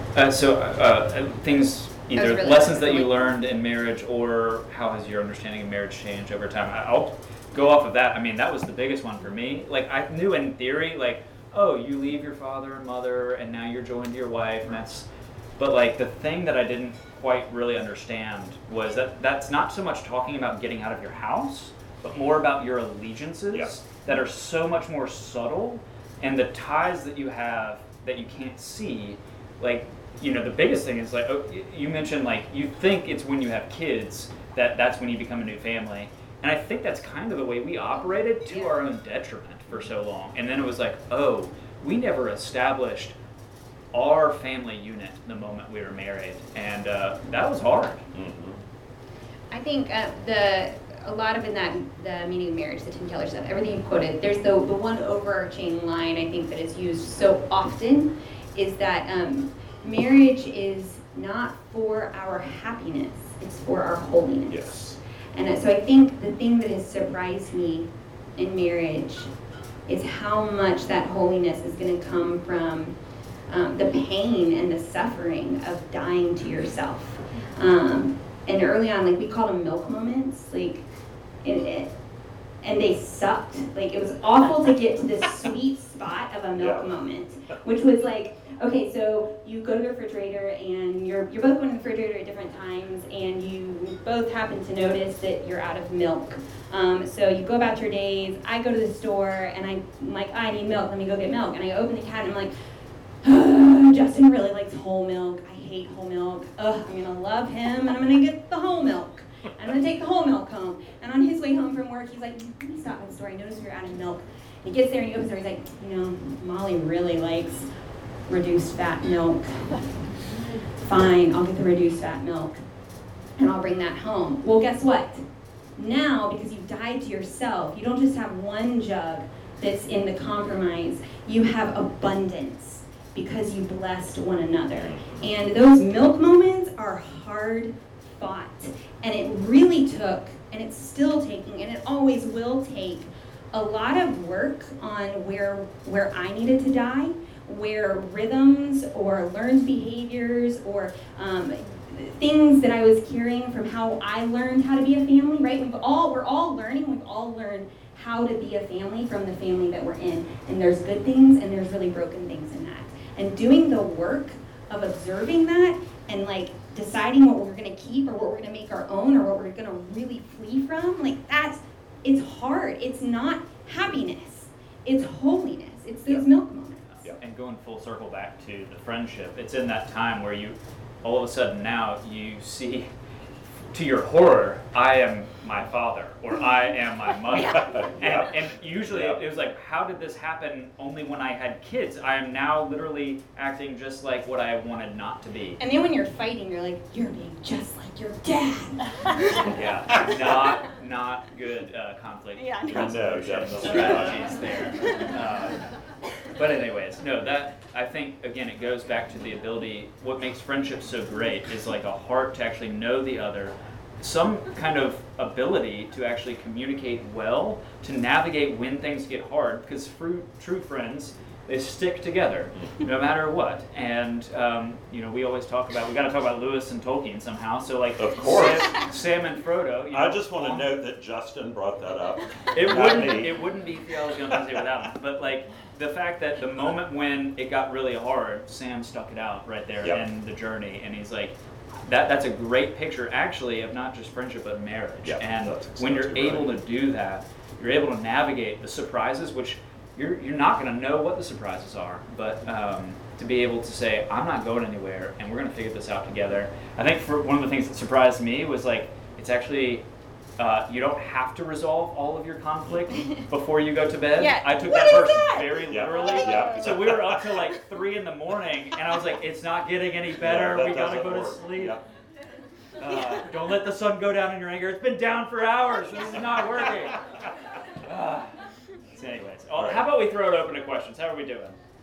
Speaker 1: Things, either
Speaker 3: really
Speaker 1: lessons that you
Speaker 3: quickly.
Speaker 1: learned in marriage, or how has your understanding of marriage changed over time? I'll go off of that. I mean, that was the biggest one for me. Like, I knew in theory, like, oh, you leave your father and mother, and now you're joined to your wife, and that's... But, like, the thing that I didn't quite really understand was that that's not so much talking about getting out of your house, but more about your allegiances that are so much more subtle, and the ties that you have that you can't see. Like, you know, the biggest thing is, like, oh, you mentioned, like, you think it's when you have kids that's when you become a new family. And I think that's kind of the way we operated to our own detriment for so long. And then it was like, oh, we never established our family unit the moment we were married. And that was hard.
Speaker 2: Mm-hmm.
Speaker 3: I think a lot of in that, the meaning of marriage, the Tim Keller stuff, everything you quoted, there's the one overarching line I think that is used so often is that marriage is not for our happiness, it's for our holiness.
Speaker 2: Yes.
Speaker 3: And so I think the thing that has surprised me in marriage is how much that holiness is going to come from the pain and the suffering of dying to yourself. And early on, like, we called them milk moments, like, and they sucked. Like, it was awful to get to this sweet spot of a milk moment, which was like, okay, so you go to the refrigerator and you're both going to the refrigerator at different times, and you both happen to notice that you're out of milk. So you go about your days. I go to the store and I'm like, I need milk. Let me go get milk. And I open the cabinet and I'm like, Justin really likes whole milk. I hate whole milk. Ugh, I'm gonna love him and I'm gonna get the whole milk. I'm gonna take the whole milk home. And on his way home from work, he's like, let me stop at the store. I noticed you're out of milk. He gets there and he opens the door. He's like, you know, Molly really likes reduced fat milk. Fine, I'll get the reduced fat milk and I'll bring that home. Well, guess what? Now, because you've died to yourself, you don't just have one jug that's in the compromise, you have abundance because you blessed one another. And those milk moments are hard fought. And it really took, and it's still taking, and it always will take, a lot of work on where I needed to die, where rhythms or learned behaviors or things that I was carrying from how I learned how to be a family, right? We're all learning, we've all learned how to be a family from the family that we're in. And there's good things and there's really broken things in that. And doing the work of observing that and like deciding what we're gonna keep or what we're gonna make our own or what we're gonna really flee from, like it's hard. It's not happiness, it's holiness. It's those milk moments.
Speaker 1: And going full circle back to the friendship, it's in that time where you, all of a sudden now, you see, to your horror, I am my father, or I am my mother. And usually it was like, how did this happen only when I had kids? I am now literally acting just like what I wanted not to be.
Speaker 3: And then when you're fighting, you're like, you're being just like your dad.
Speaker 1: Yeah, not good conflict resolution strategies there. But anyways, no, that, I think, again, it goes back to the ability, what makes friendship so great is like a heart to actually know the other, some kind of ability to actually communicate well, to navigate when things get hard, because true friends, they stick together no matter what. And we always talk about, we got to talk about Lewis and Tolkien somehow. So like,
Speaker 2: of course,
Speaker 1: Sam and Frodo.
Speaker 2: I just want to note that Justin brought that up.
Speaker 1: It wouldn't be Theology on Wednesday without him. But like the fact that the moment when it got really hard, Sam stuck it out right there in the journey, and he's like, that's a great picture actually of not just friendship but marriage. And when you're able to do that, you're able to navigate the surprises, which you're not going to know what the surprises are, but to be able to say, I'm not going anywhere, and we're going to figure this out together. I think for one of the things that surprised me was like, it's actually, you don't have to resolve all of your conflict before you go to bed.
Speaker 3: Yeah.
Speaker 1: I took that very literally. So we were up till like 3 a.m, and I was like, it's not getting any better. We got to go to sleep. Don't let the sun go down in your anger. It's been down for hours. This is not working. So anyways, how about we throw it open to questions? How are we doing?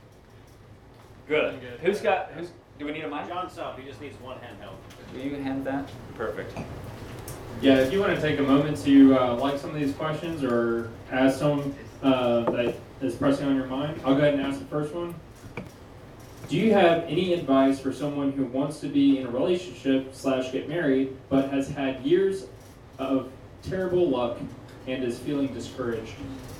Speaker 1: Good. Do we need a mic?
Speaker 6: John's up. He just needs one handheld.
Speaker 1: Will you hand that? Perfect.
Speaker 7: Yeah, if you want to take a moment to like some of these questions or ask some that is pressing on your mind, I'll go ahead and ask the first one. Do you have any advice for someone who wants to be in a relationship / get married, but has had years of terrible luck and is feeling discouraged?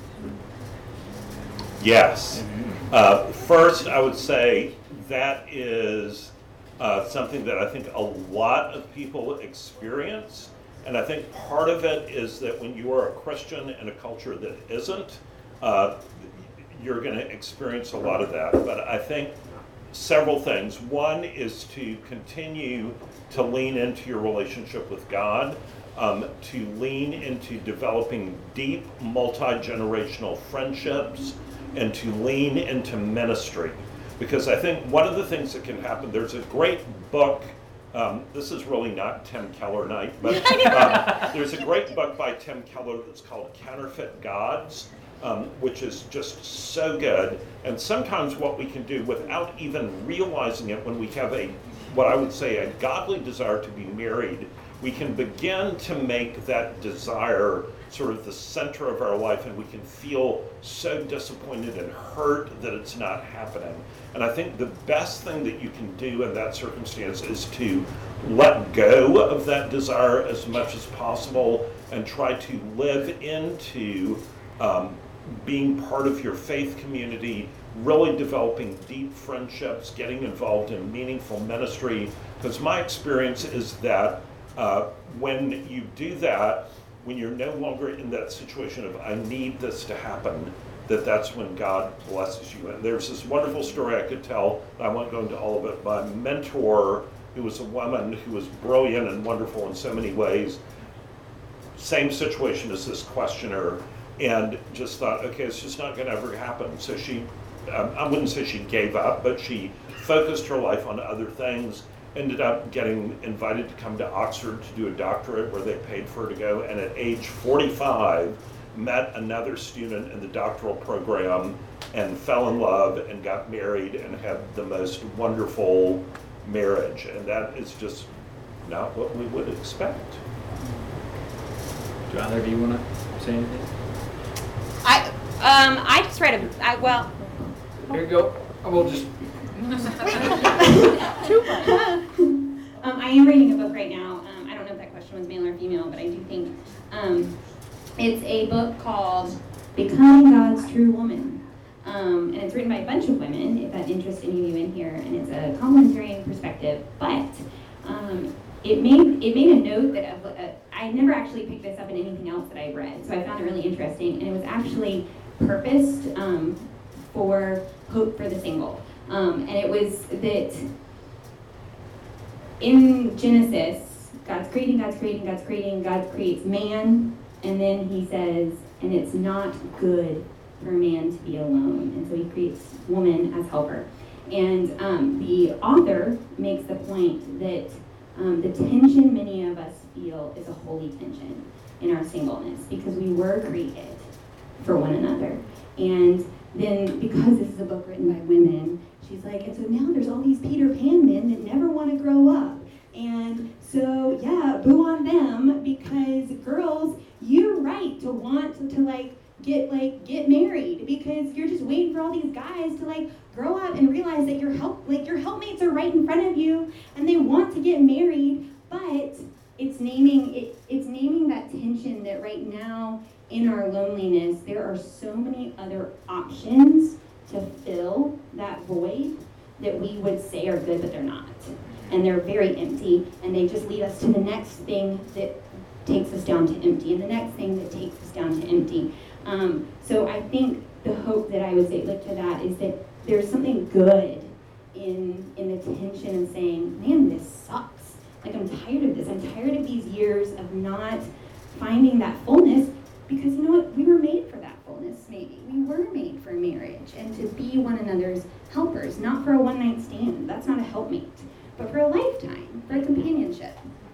Speaker 2: Yes. First, I would say that is something that I think a lot of people experience. And I think part of it is that when you are a Christian in a culture that isn't, you're going to experience a lot of that. But I think several things. One is to continue to lean into your relationship with God, to lean into developing deep multi-generational friendships, and to lean into ministry. Because I think one of the things that can happen, there's a great book, this is really not Tim Keller night, but there's a great book by Tim Keller that's called Counterfeit Gods, which is just so good. And sometimes what we can do without even realizing it, when we have what I would say a godly desire to be married, we can begin to make that desire sort of the center of our life, and we can feel so disappointed and hurt that it's not happening. And I think the best thing that you can do in that circumstance is to let go of that desire as much as possible and try to live into being part of your faith community, really developing deep friendships, getting involved in meaningful ministry. Because my experience is that when you do that, when you're no longer in that situation of I need this to happen, that's when God blesses you. And there's this wonderful story I could tell, I won't go into all of it, by a mentor who was a woman who was brilliant and wonderful in so many ways. same situation as this questioner, and just thought, okay, it's just not going to ever happen. So she, I wouldn't say she gave up, but she focused her life on other things, ended up getting invited to come to Oxford to do a doctorate where they paid for her to go, and at age 45, met another student in the doctoral program and fell in love and got married and had the most wonderful marriage. And that is just not what we would expect.
Speaker 7: Do either of you want to say anything?
Speaker 3: I just read well.
Speaker 7: Here you go. I will just.
Speaker 3: I am reading a book right now. I don't know if that question was male or female, but I do think it's a book called Becoming God's True Woman. And it's written by a bunch of women, if that interests any of you in here, and it's a complementarian perspective. But it made a note that I never actually picked this up in anything else that I read, so I found it really interesting. And it was actually purposed for Hope for the Single. And it was that in Genesis, God creates man, and then he says, and it's not good for man to be alone. And so he creates woman as helper. And the author makes the point that the tension many of us feel is a holy tension in our singleness, because we were created for one another. And then, because this is a book written by women, she's like, and so now there's all these Peter Pan men that never want to grow up. And so, yeah, boo on them, because girls, you're right to want to get married, because you're just waiting for all these guys to grow up and realize that your helpmates are right in front of you and they want to get married. But it's naming that tension that right now in our loneliness there are so many other options to fill that void that we would say are good, but they're not, and they're very empty, and they just lead us to the next thing that takes us down to empty, and the next thing that takes us down to empty. So I think the hope that I would say to that is that there's something good in the tension of saying, man, this sucks. I'm tired of this. I'm tired of these years of not finding that fullness, because you know what? We were made for that fullness, maybe. We were made for marriage and to be one another's helpers, not for a one-night stand. That's not a helpmate, but for a lifetime, for a companionship.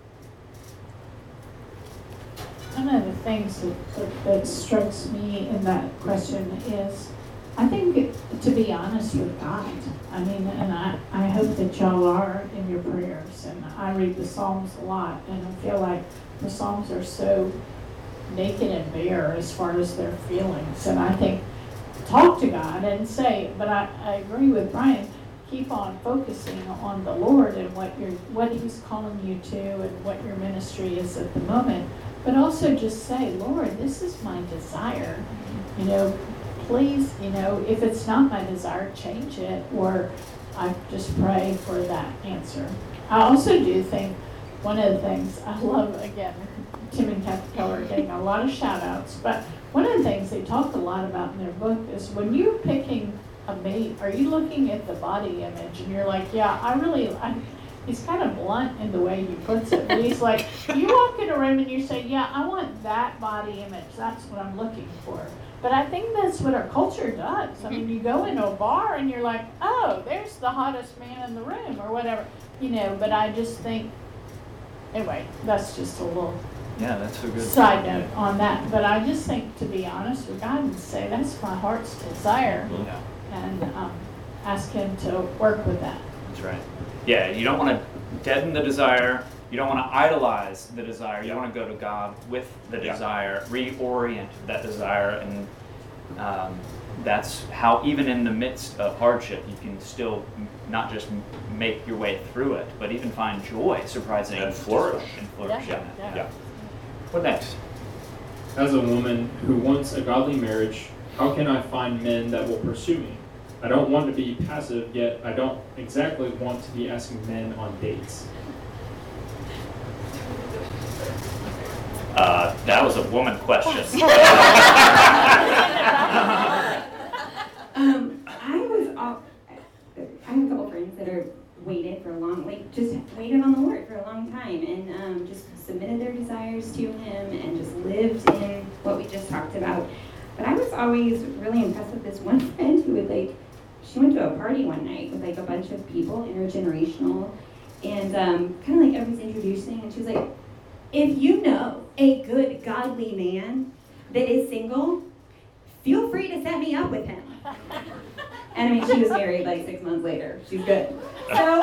Speaker 5: One of the things that strikes me in that question is, I think, to be honest with God. I mean, and I hope that y'all are in your prayers. And I read the Psalms a lot, and I feel like the Psalms are so naked and bare as far as their feelings. And I think, talk to God and say, but I agree with Brian, keep on focusing on the Lord and what He's calling you to and what your ministry is at the moment. But also just say, Lord, this is my desire. Please, if it's not my desire, change it. Or I just pray for that answer. I also do think one of the things I love, again, Tim and Kathy Keller are getting a lot of shout outs, but one of the things they talk a lot about in their book is when you're picking a mate, are you looking at the body image and you're like, yeah, he's kind of blunt in the way he puts it, but he's like, you walk in a room and you say, yeah, I want that body image, that's what I'm looking for. But I think that's what our culture does. I mean, you go into a bar and you're like, oh, there's the hottest man in the room or whatever, but I just think, anyway, that's just a little
Speaker 1: that's a good
Speaker 5: side note on that. But I just think, to be honest with God and say, that's my heart's desire, and ask Him to work with that.
Speaker 1: That's right. Yeah, you don't want to deaden the desire. You don't want to idolize the desire. You want to go to God with the desire, reorient that desire, and that's how, even in the midst of hardship, you can still not just make your way through it, but even find joy, surprising,
Speaker 2: and flourish.
Speaker 1: Yeah. What next?
Speaker 7: As a woman who wants a godly marriage, how can I find men that will pursue me? I don't want to be passive, yet I don't exactly want to be asking men on dates.
Speaker 1: That was a woman question.
Speaker 3: I have a couple friends that are waited on the Lord for a long time, and just submitted their desires to Him, and just what we just talked about. But I was always really impressed with this one friend who would she went to a party one night with a bunch of people, intergenerational, and kind of everyone's introducing, and she was like, if you know a good, godly man that is single, feel free to set me up with him. And I mean, she was married 6 months later. She's good. So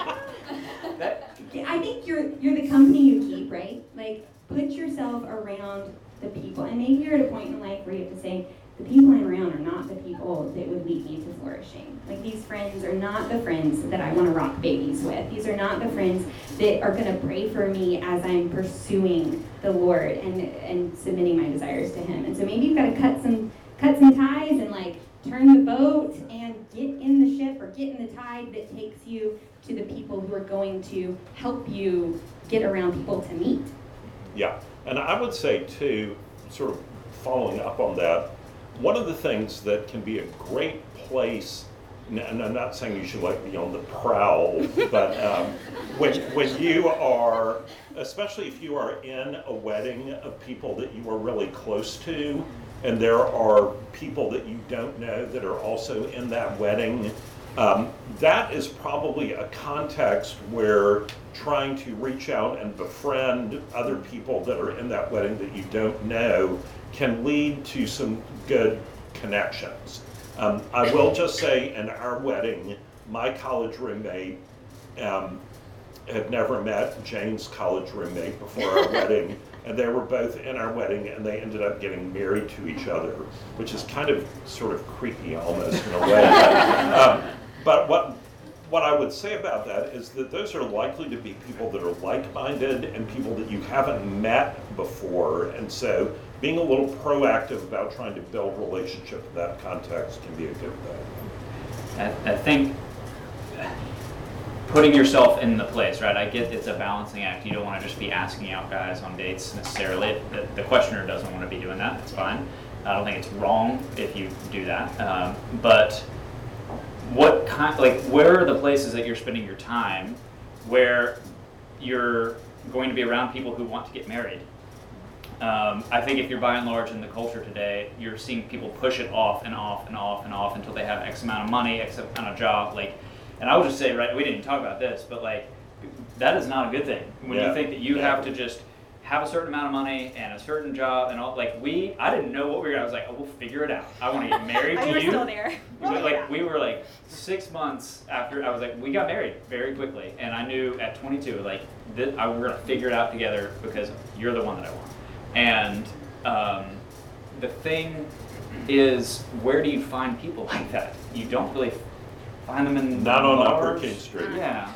Speaker 3: I think you're the company you keep, right? Put yourself around the people. And maybe you're at a point in life where you have to say, the people I'm around are not the people that would lead me to flourishing. These friends are not the friends that I want to rock babies with. These are not the friends that are going to pray for me as I'm pursuing the Lord and submitting my desires to Him. And so maybe you've got to cut some ties and turn the boat and get in the ship or get in the tide that takes you to the people who are going to help you get around people to meet.
Speaker 2: Yeah, and I would say too, sort of following up on that, one of the things that can be a great place, and I'm not saying you should be on the prowl, but when you are, especially if you are in a wedding of people that you are really close to, and there are people that you don't know that are also in that wedding, that is probably a context where trying to reach out and befriend other people that are in that wedding that you don't know can lead to some good connections. I will just say, in our wedding, my college roommate had never met Jane's college roommate before our wedding, and they were both in our wedding, and they ended up getting married to each other, which is kind of sort of creepy almost in a way. But what I would say about that is that those are likely to be people that are like-minded and people that you haven't met before, and so being a little proactive about trying to build relationship in that context can be a good thing.
Speaker 1: I think putting yourself in the place, right? I get it's a balancing act. You don't want to just be asking out guys on dates necessarily. The questioner doesn't want to be doing that. It's fine. I don't think it's wrong if you do that. But what kind, where are the places that you're spending your time where you're going to be around people who want to get married? I think if you're by and large in the culture today, you're seeing people push it off and off and off and off until they have X amount of money, X amount of job. And I would just say, right, we didn't talk about this, but that is not a good thing. When you think that you have to just have a certain amount of money and a certain job and all, I didn't know what we were. I was like, oh, we'll figure it out. I want to get married to you.
Speaker 3: You were still there.
Speaker 1: We were 6 months after. I was like, we got married very quickly, and I knew at 22, we're gonna figure it out together because you're the one that I want. And the thing is, where do you find people like that? You don't really find them in
Speaker 2: not on
Speaker 1: bars.
Speaker 2: Upper King Street.
Speaker 1: Yeah.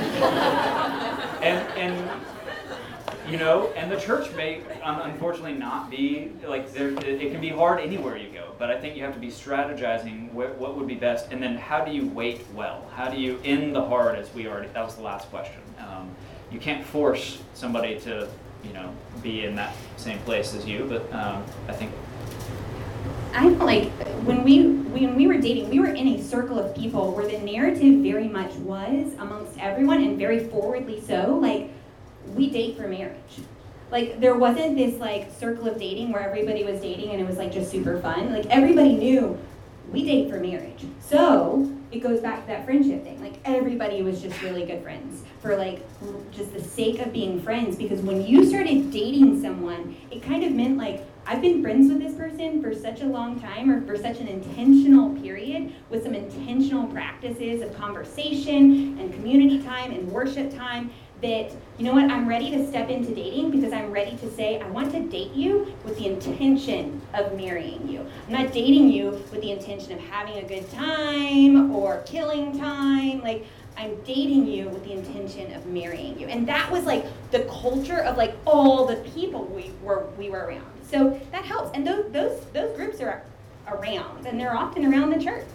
Speaker 1: And the church may unfortunately not be it can be hard anywhere you go. But I think you have to be strategizing what would be best, and then how do you wait well? How do you in the heart, that was the last question. You can't force somebody to be in that same place as you, but I think
Speaker 3: I feel like when we were dating, we were in a circle of people where the narrative very much was amongst everyone, and very forwardly so, we date for marriage. There wasn't this circle of dating where everybody was dating and it was just super fun. Everybody knew we date for marriage. So it goes back to that friendship thing. Everybody was just really good friends for just the sake of being friends, because when you started dating someone, it kind of meant I've been friends with this person for such a long time, or for such an intentional period, with some intentional practices of conversation and community time and worship time, that, I'm ready to step into dating because I'm ready to say, I want to date you with the intention of marrying you. I'm not dating you with the intention of having a good time or killing time. I'm dating you with the intention of marrying you. And that was the culture of all the people we were around. So that helps. And those groups are around, and they're often around the church.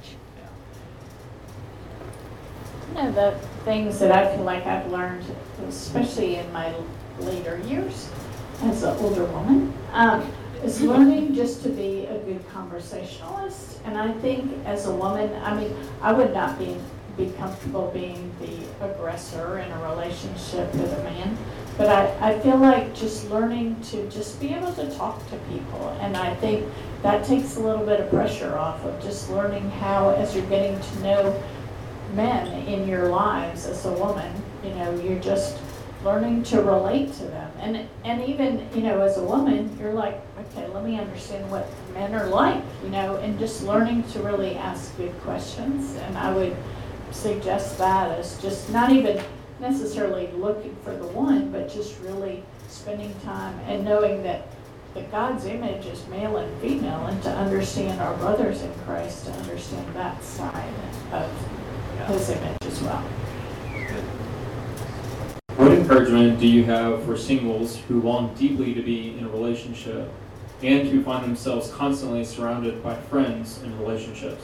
Speaker 5: One of the things that I feel like I've learned, especially in my later years as an older woman, is learning just to be a good conversationalist. And I think as a woman, I would not be comfortable being the aggressor in a relationship with a man. But I feel like just learning to just be able to talk to people, and I think that takes a little bit of pressure off of just learning how, as you're getting to know men in your lives as a woman, you're just learning to relate to them. And even, as a woman, you're like, okay, let me understand what men are like, and just learning to really ask good questions. And I would suggest that as just not even necessarily looking for the one, but just really spending time and knowing that God's image is male and female, and to understand our brothers in Christ, to understand that side of His image as well.
Speaker 7: What encouragement do you have for singles who long deeply to be in a relationship and who find themselves constantly surrounded by friends and relationships?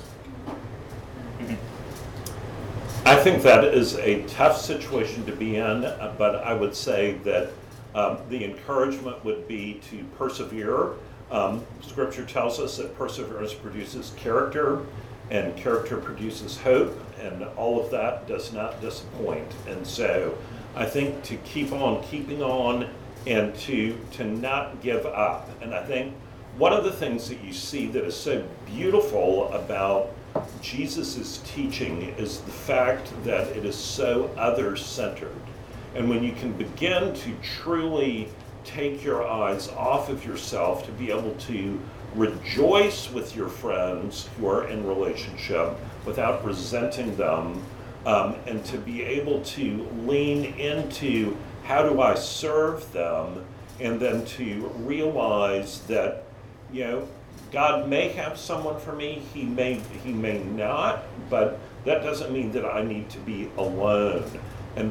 Speaker 2: I think that is a tough situation to be in, but I would say that the encouragement would be to persevere. Scripture tells us that perseverance produces character, and character produces hope, and all of that does not disappoint. And so I think to keep on keeping on and to not give up. And I think one of the things that you see that is so beautiful about Jesus' teaching is the fact that it is so other-centered. And when you can begin to truly take your eyes off of yourself, to be able to rejoice with your friends who are in relationship without resenting them, and to be able to lean into how do I serve them, and then to realize that, God may have someone for me, he may not, but that doesn't mean that I need to be alone. And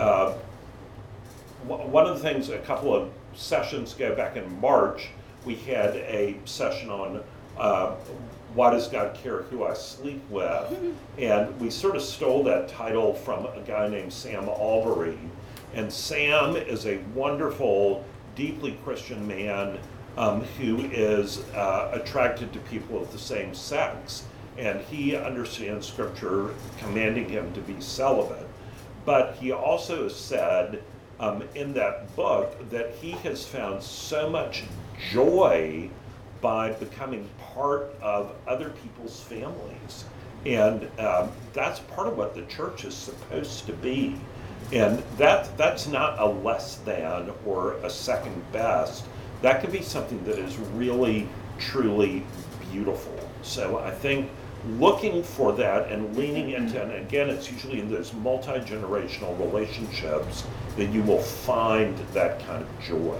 Speaker 2: one of the things, a couple of sessions ago back in March, we had a session on why does God care who I sleep with? And we sort of stole that title from a guy named Sam Albury. And Sam is a wonderful, deeply Christian man who is attracted to people of the same sex. And he understands Scripture commanding him to be celibate. But he also said in that book that he has found so much joy by becoming part of other people's families. And that's part of what the church is supposed to be. And that's not a less than or a second best. That can be something that is really, truly beautiful. So I think looking for that and leaning into, and again, it's usually in those multi-generational relationships that you will find that kind of joy.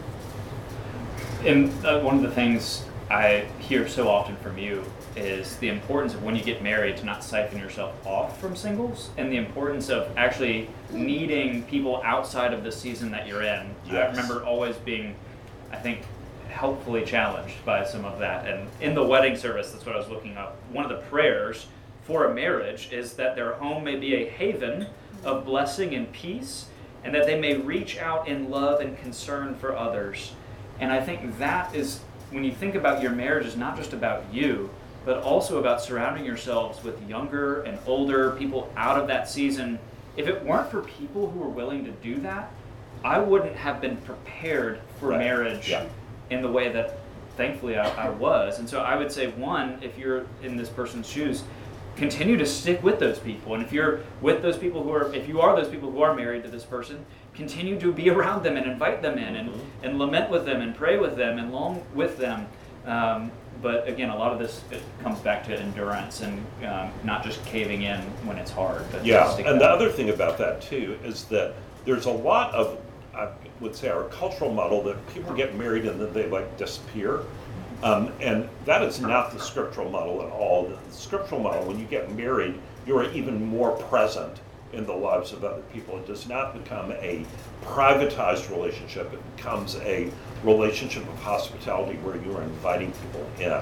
Speaker 1: And one of the things I hear so often from you is the importance of when you get married to not siphon yourself off from singles, and the importance of actually needing people outside of the season that you're in.
Speaker 2: Yes.
Speaker 1: I remember always being, I think, helpfully challenged by some of that. And in the wedding service, that's what I was looking up. One of the prayers for a marriage is that their home may be a haven of blessing and peace, and that they may reach out in love and concern for others. And I think that is, when you think about your marriage, is not just about you, but also about surrounding yourselves with younger and older people out of that season. If it weren't for people who were willing to do that, I wouldn't have been prepared for marriage in the way that thankfully I was. And so I would say, one, if you're in this person's shoes, continue to stick with those people. And if you're with those people if you are those people who are married to this person, continue to be around them and invite them in and lament with them and pray with them and long with them. But again, a lot of this, it comes back to endurance and not just caving in when it's hard. But
Speaker 2: and the other thing about that too is that there's a lot of, I would say, our cultural model that people get married and then they disappear. And that is not the scriptural model at all. The scriptural model, when you get married, you are even more present in the lives of other people. It does not become a privatized relationship. It becomes a relationship of hospitality where you are inviting people in.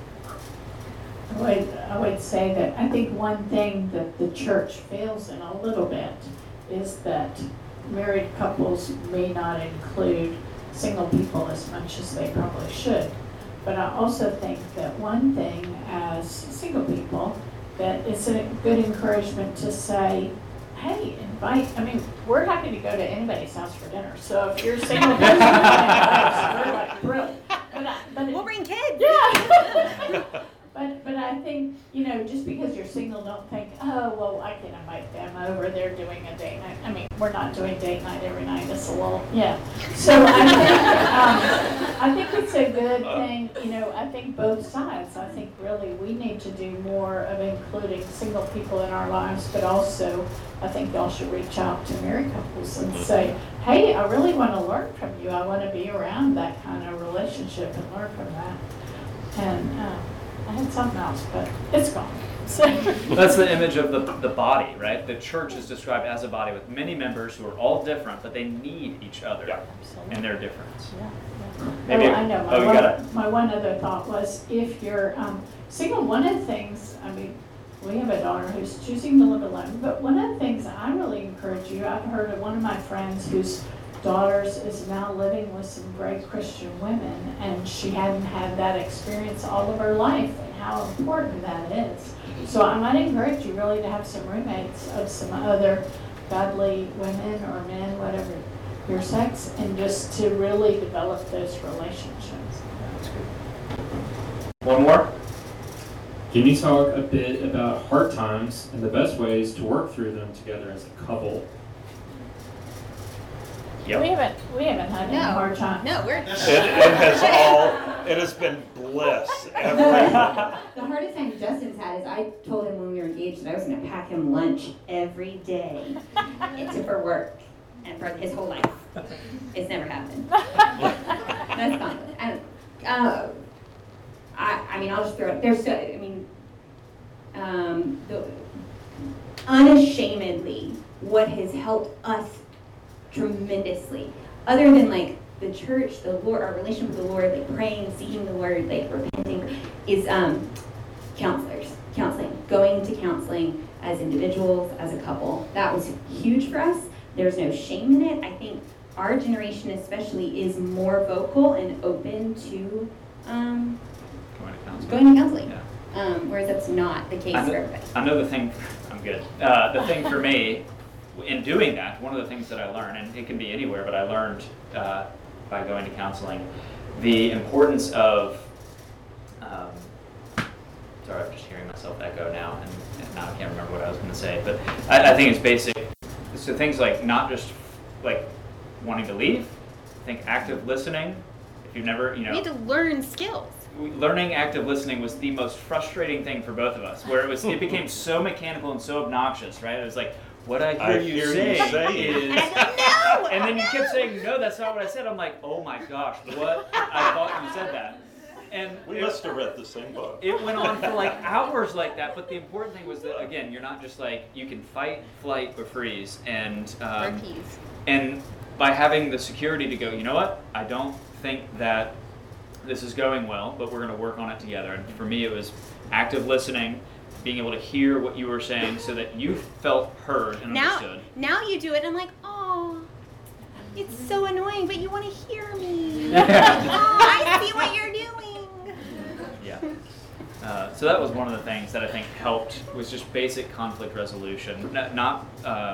Speaker 5: I would say that I think one thing that the church fails in a little bit is that married couples may not include single people as much as they probably should. But I also think that one thing as single people, that it's a good encouragement to say, hey, we're happy to go to anybody's house for dinner. So if you're single, we're like, really.
Speaker 3: We'll bring kids.
Speaker 5: Yeah. But I think, just because you're single, don't think, oh, well, I can invite them over. They're doing a date night. We're not doing date night every night. It's a little, yeah. So I think it's a good thing. I think both sides. I think really we need to do more of including single people in our lives, but also I think y'all should reach out to married couples and say, hey, I really want to learn from you. I want to be around that kind of relationship and learn from that. And I had something else, but it's gone. So.
Speaker 1: That's the image of the body, right? The church is described as a body with many members who are all different, but they need each other and their difference.
Speaker 5: Yeah.
Speaker 1: Maybe,
Speaker 5: I know. My one other thought was, if you're single, one of the things, we have a daughter who's choosing to live alone, but one of the things I really encourage you, I've heard of one of my friends whose daughters is now living with some great Christian women, and she hadn't had that experience all of her life, and how important that is. So I might encourage you really to have some roommates of some other godly women or men, whatever your sex, and just to really develop those relationships.
Speaker 1: That's good. One more?
Speaker 7: Can you talk a bit about hard times and the best ways to work through them together as a couple?
Speaker 1: Yep.
Speaker 5: We haven't had any hard time.
Speaker 3: No, we're.
Speaker 2: It has been bliss every moment.
Speaker 3: The hardest time Justin's had is I told him when we were engaged that I was going to pack him lunch every day for work and for his whole life. It's never happened. That's fine. I'll just throw it. Unashamedly, what has helped us tremendously, other than like the church, the Lord, our relationship with the Lord, like praying, seeking the Word, like repenting, is counseling, going to counseling as individuals, as a couple. That was huge for us. There's no shame in it. I think our generation especially is more vocal and open to going to counseling.
Speaker 1: Yeah.
Speaker 3: Whereas that's not the case for everybody.
Speaker 1: I know the thing, I'm good. The thing for me, in doing that, one of the things that I learned, and it can be anywhere, but I learned by going to counseling, the importance of, sorry, I'm just hearing myself echo now, and now I can't remember what I was going to say, but I think it's basic. So things like not just like wanting to leave, I think active listening, if you've never,
Speaker 3: We had to learn skills.
Speaker 1: Learning active listening was the most frustrating thing for both of us, where it became so mechanical and so obnoxious, right? It was like, what I hear you say is,
Speaker 3: No!
Speaker 1: and then you kept saying, no, that's not what I said. I'm like, oh my gosh, what? I thought you said that. And
Speaker 2: We must have read the same book.
Speaker 1: it went on for like hours like that, but the important thing was that, again, you're not just like, you can fight, flight, or freeze, and by having the security to go, you know what, I don't think that this is going well, but we're going to work on it together. And for me, it was active listening, being able to hear what you were saying so that you felt heard and understood.
Speaker 3: Now you do it, and I'm like, oh, it's so annoying, but you want to hear me. Oh, I see what you're doing.
Speaker 1: Yeah. So that was one of the things that I think helped, was just basic conflict resolution. Not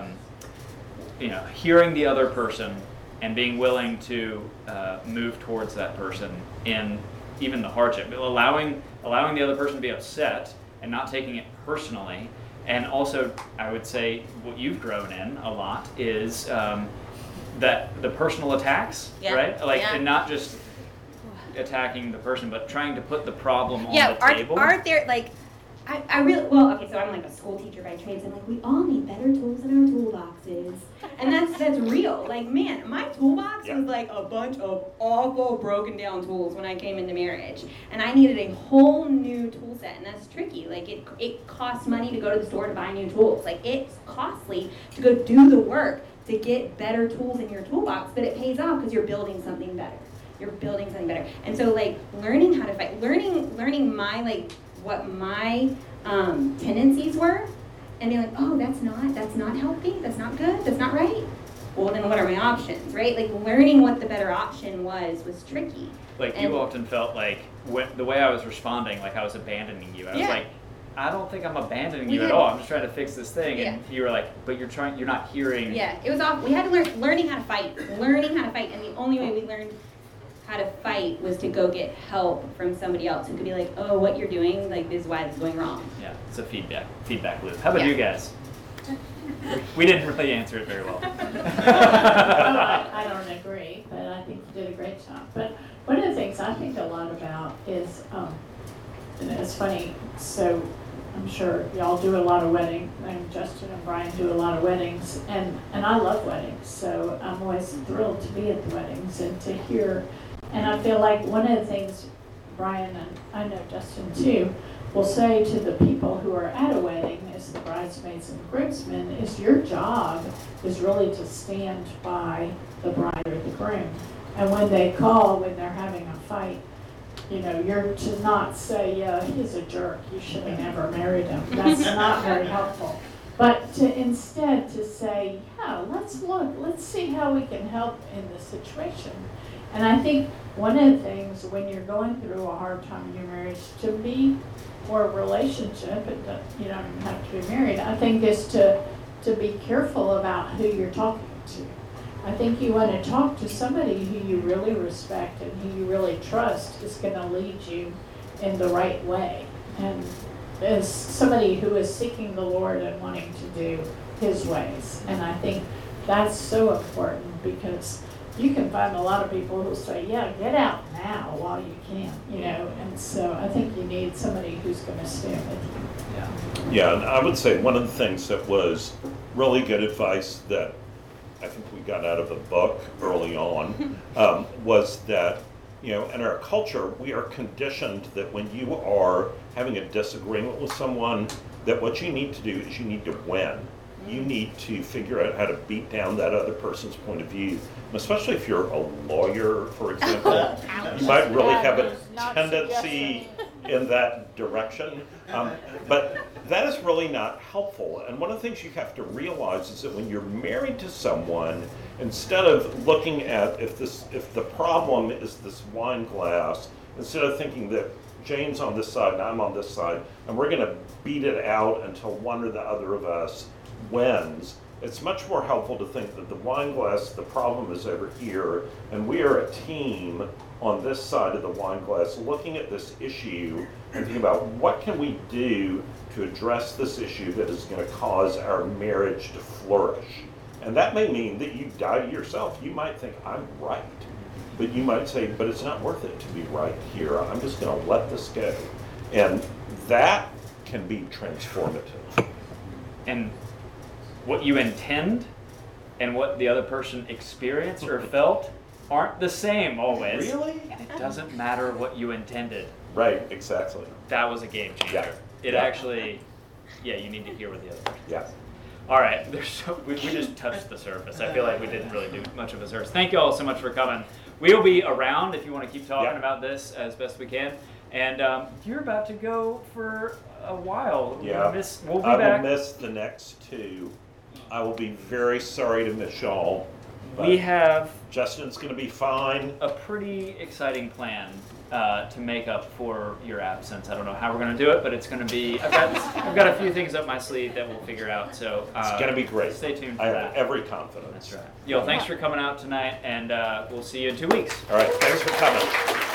Speaker 1: hearing the other person and being willing to move towards that person in even the hardship, allowing the other person to be upset and not taking it personally. And also, I would say what you've grown in a lot is that the personal attacks, right? And not just attacking the person, but trying to put the problem on the table.
Speaker 3: Aren't there I really, so I'm like a school teacher by trade, so I'm like, we all need better tools in our toolboxes. And that's real. Like, man, my toolbox was like a bunch of awful broken down tools when I came into marriage. And I needed a whole new tool set, and that's tricky. Like, it costs money to go to the store to buy new tools. Like, it's costly to go do the work to get better tools in your toolbox, but it pays off because you're building something better. And so, like, learning how to fight, learning my, like, what my tendencies were, and being like, oh, that's not healthy, that's not good, that's not right. Well, then what are my options, right? Like, learning what the better option was tricky.
Speaker 1: Like, you often felt like the way I was responding, like I was abandoning you. I was like, I don't think I'm abandoning
Speaker 3: We
Speaker 1: you at
Speaker 3: had-
Speaker 1: all. I'm just trying to fix this thing. And you were like, but you're not hearing.
Speaker 3: Yeah, it was off. We had to learning how to fight, and the only way we learned how to fight was to go get help from somebody else who could be like, oh, what you're doing, like, this is why this is going wrong.
Speaker 1: Yeah, it's a feedback loop. How about
Speaker 3: Yeah.
Speaker 1: you guys? We didn't really answer it very well.
Speaker 5: I don't agree, but I think you did a great job. But one of the things I think a lot about is, and it's funny, so I'm sure y'all do a lot of weddings, and Justin and Brian do a lot of weddings, and I love weddings, so I'm always thrilled to be at the weddings and to hear. And I feel like one of the things Brian, and I know Justin too, will say to the people who are at a wedding as the bridesmaids and groomsmen is your job is really to stand by the bride or the groom. And when they call, when they're having a fight, you're to not say, yeah, he's a jerk, you should have never married him. That's not very helpful. But to instead to say, yeah, let's look, let's see how we can help in this situation. And I think one of the things when you're going through a hard time in your marriage to be, or a relationship, you don't even have to be married, I think is to be careful about who you're talking to. I think you want to talk to somebody who you really respect and who you really trust is going to lead you in the right way. And as somebody who is seeking the Lord and wanting to do His ways. And I think that's so important because you can find a lot of people who say, yeah, get out now while you can, and so I think you need somebody who's going to stand with you.
Speaker 1: Yeah.
Speaker 2: Yeah, and I would say one of the things that was really good advice that I think we got out of a book early on was that, in our culture, we are conditioned that when you are having a disagreement with someone, that what you need to do is you need to win. You need to figure out how to beat down that other person's point of view. And especially if you're a lawyer, for example, you might really have a tendency in that direction. But that is really not helpful. And one of the things you have to realize is that when you're married to someone, instead of looking at if the problem is this wine glass, instead of thinking that Jane's on this side and I'm on this side, and we're going to beat it out until one or the other of us wins, it's much more helpful to think that the wine glass, the problem is over here, and we are a team on this side of the wine glass looking at this issue and thinking about what can we do to address this issue that is going to cause our marriage to flourish. And that may mean that you die to yourself. You might think, I'm right. But you might say, but it's not worth it to be right here. I'm just going to let this go. And that can be transformative.
Speaker 1: And what you intend and what the other person experienced or felt aren't the same always.
Speaker 2: Really?
Speaker 1: And it doesn't matter what you intended.
Speaker 2: Right, exactly.
Speaker 1: That was a game changer.
Speaker 2: Yeah.
Speaker 1: It
Speaker 2: Yeah.
Speaker 1: actually, you need to hear what the other person
Speaker 2: Yeah.
Speaker 1: says. All right, we just touched the surface. I feel like we didn't really do much of a surface. Thank you all so much for coming. We'll be around if you want to keep talking about this as best we can. And you're about to go for a while.
Speaker 2: Yeah.
Speaker 1: We'll be
Speaker 2: I
Speaker 1: back.
Speaker 2: will miss the next two. I will be very sorry to miss y'all. but
Speaker 1: We have
Speaker 2: Justin's going to be fine.
Speaker 1: a pretty exciting plan to make up for your absence. I don't know how we're going to do it, but it's going to be. I've got a few things up my sleeve that we'll figure out. So
Speaker 2: It's going to be great.
Speaker 1: Stay tuned for
Speaker 2: I have
Speaker 1: that.
Speaker 2: every confidence.
Speaker 1: That's right. Yo, thanks for coming out tonight, and we'll see you in 2 weeks.
Speaker 2: All right, thanks for coming.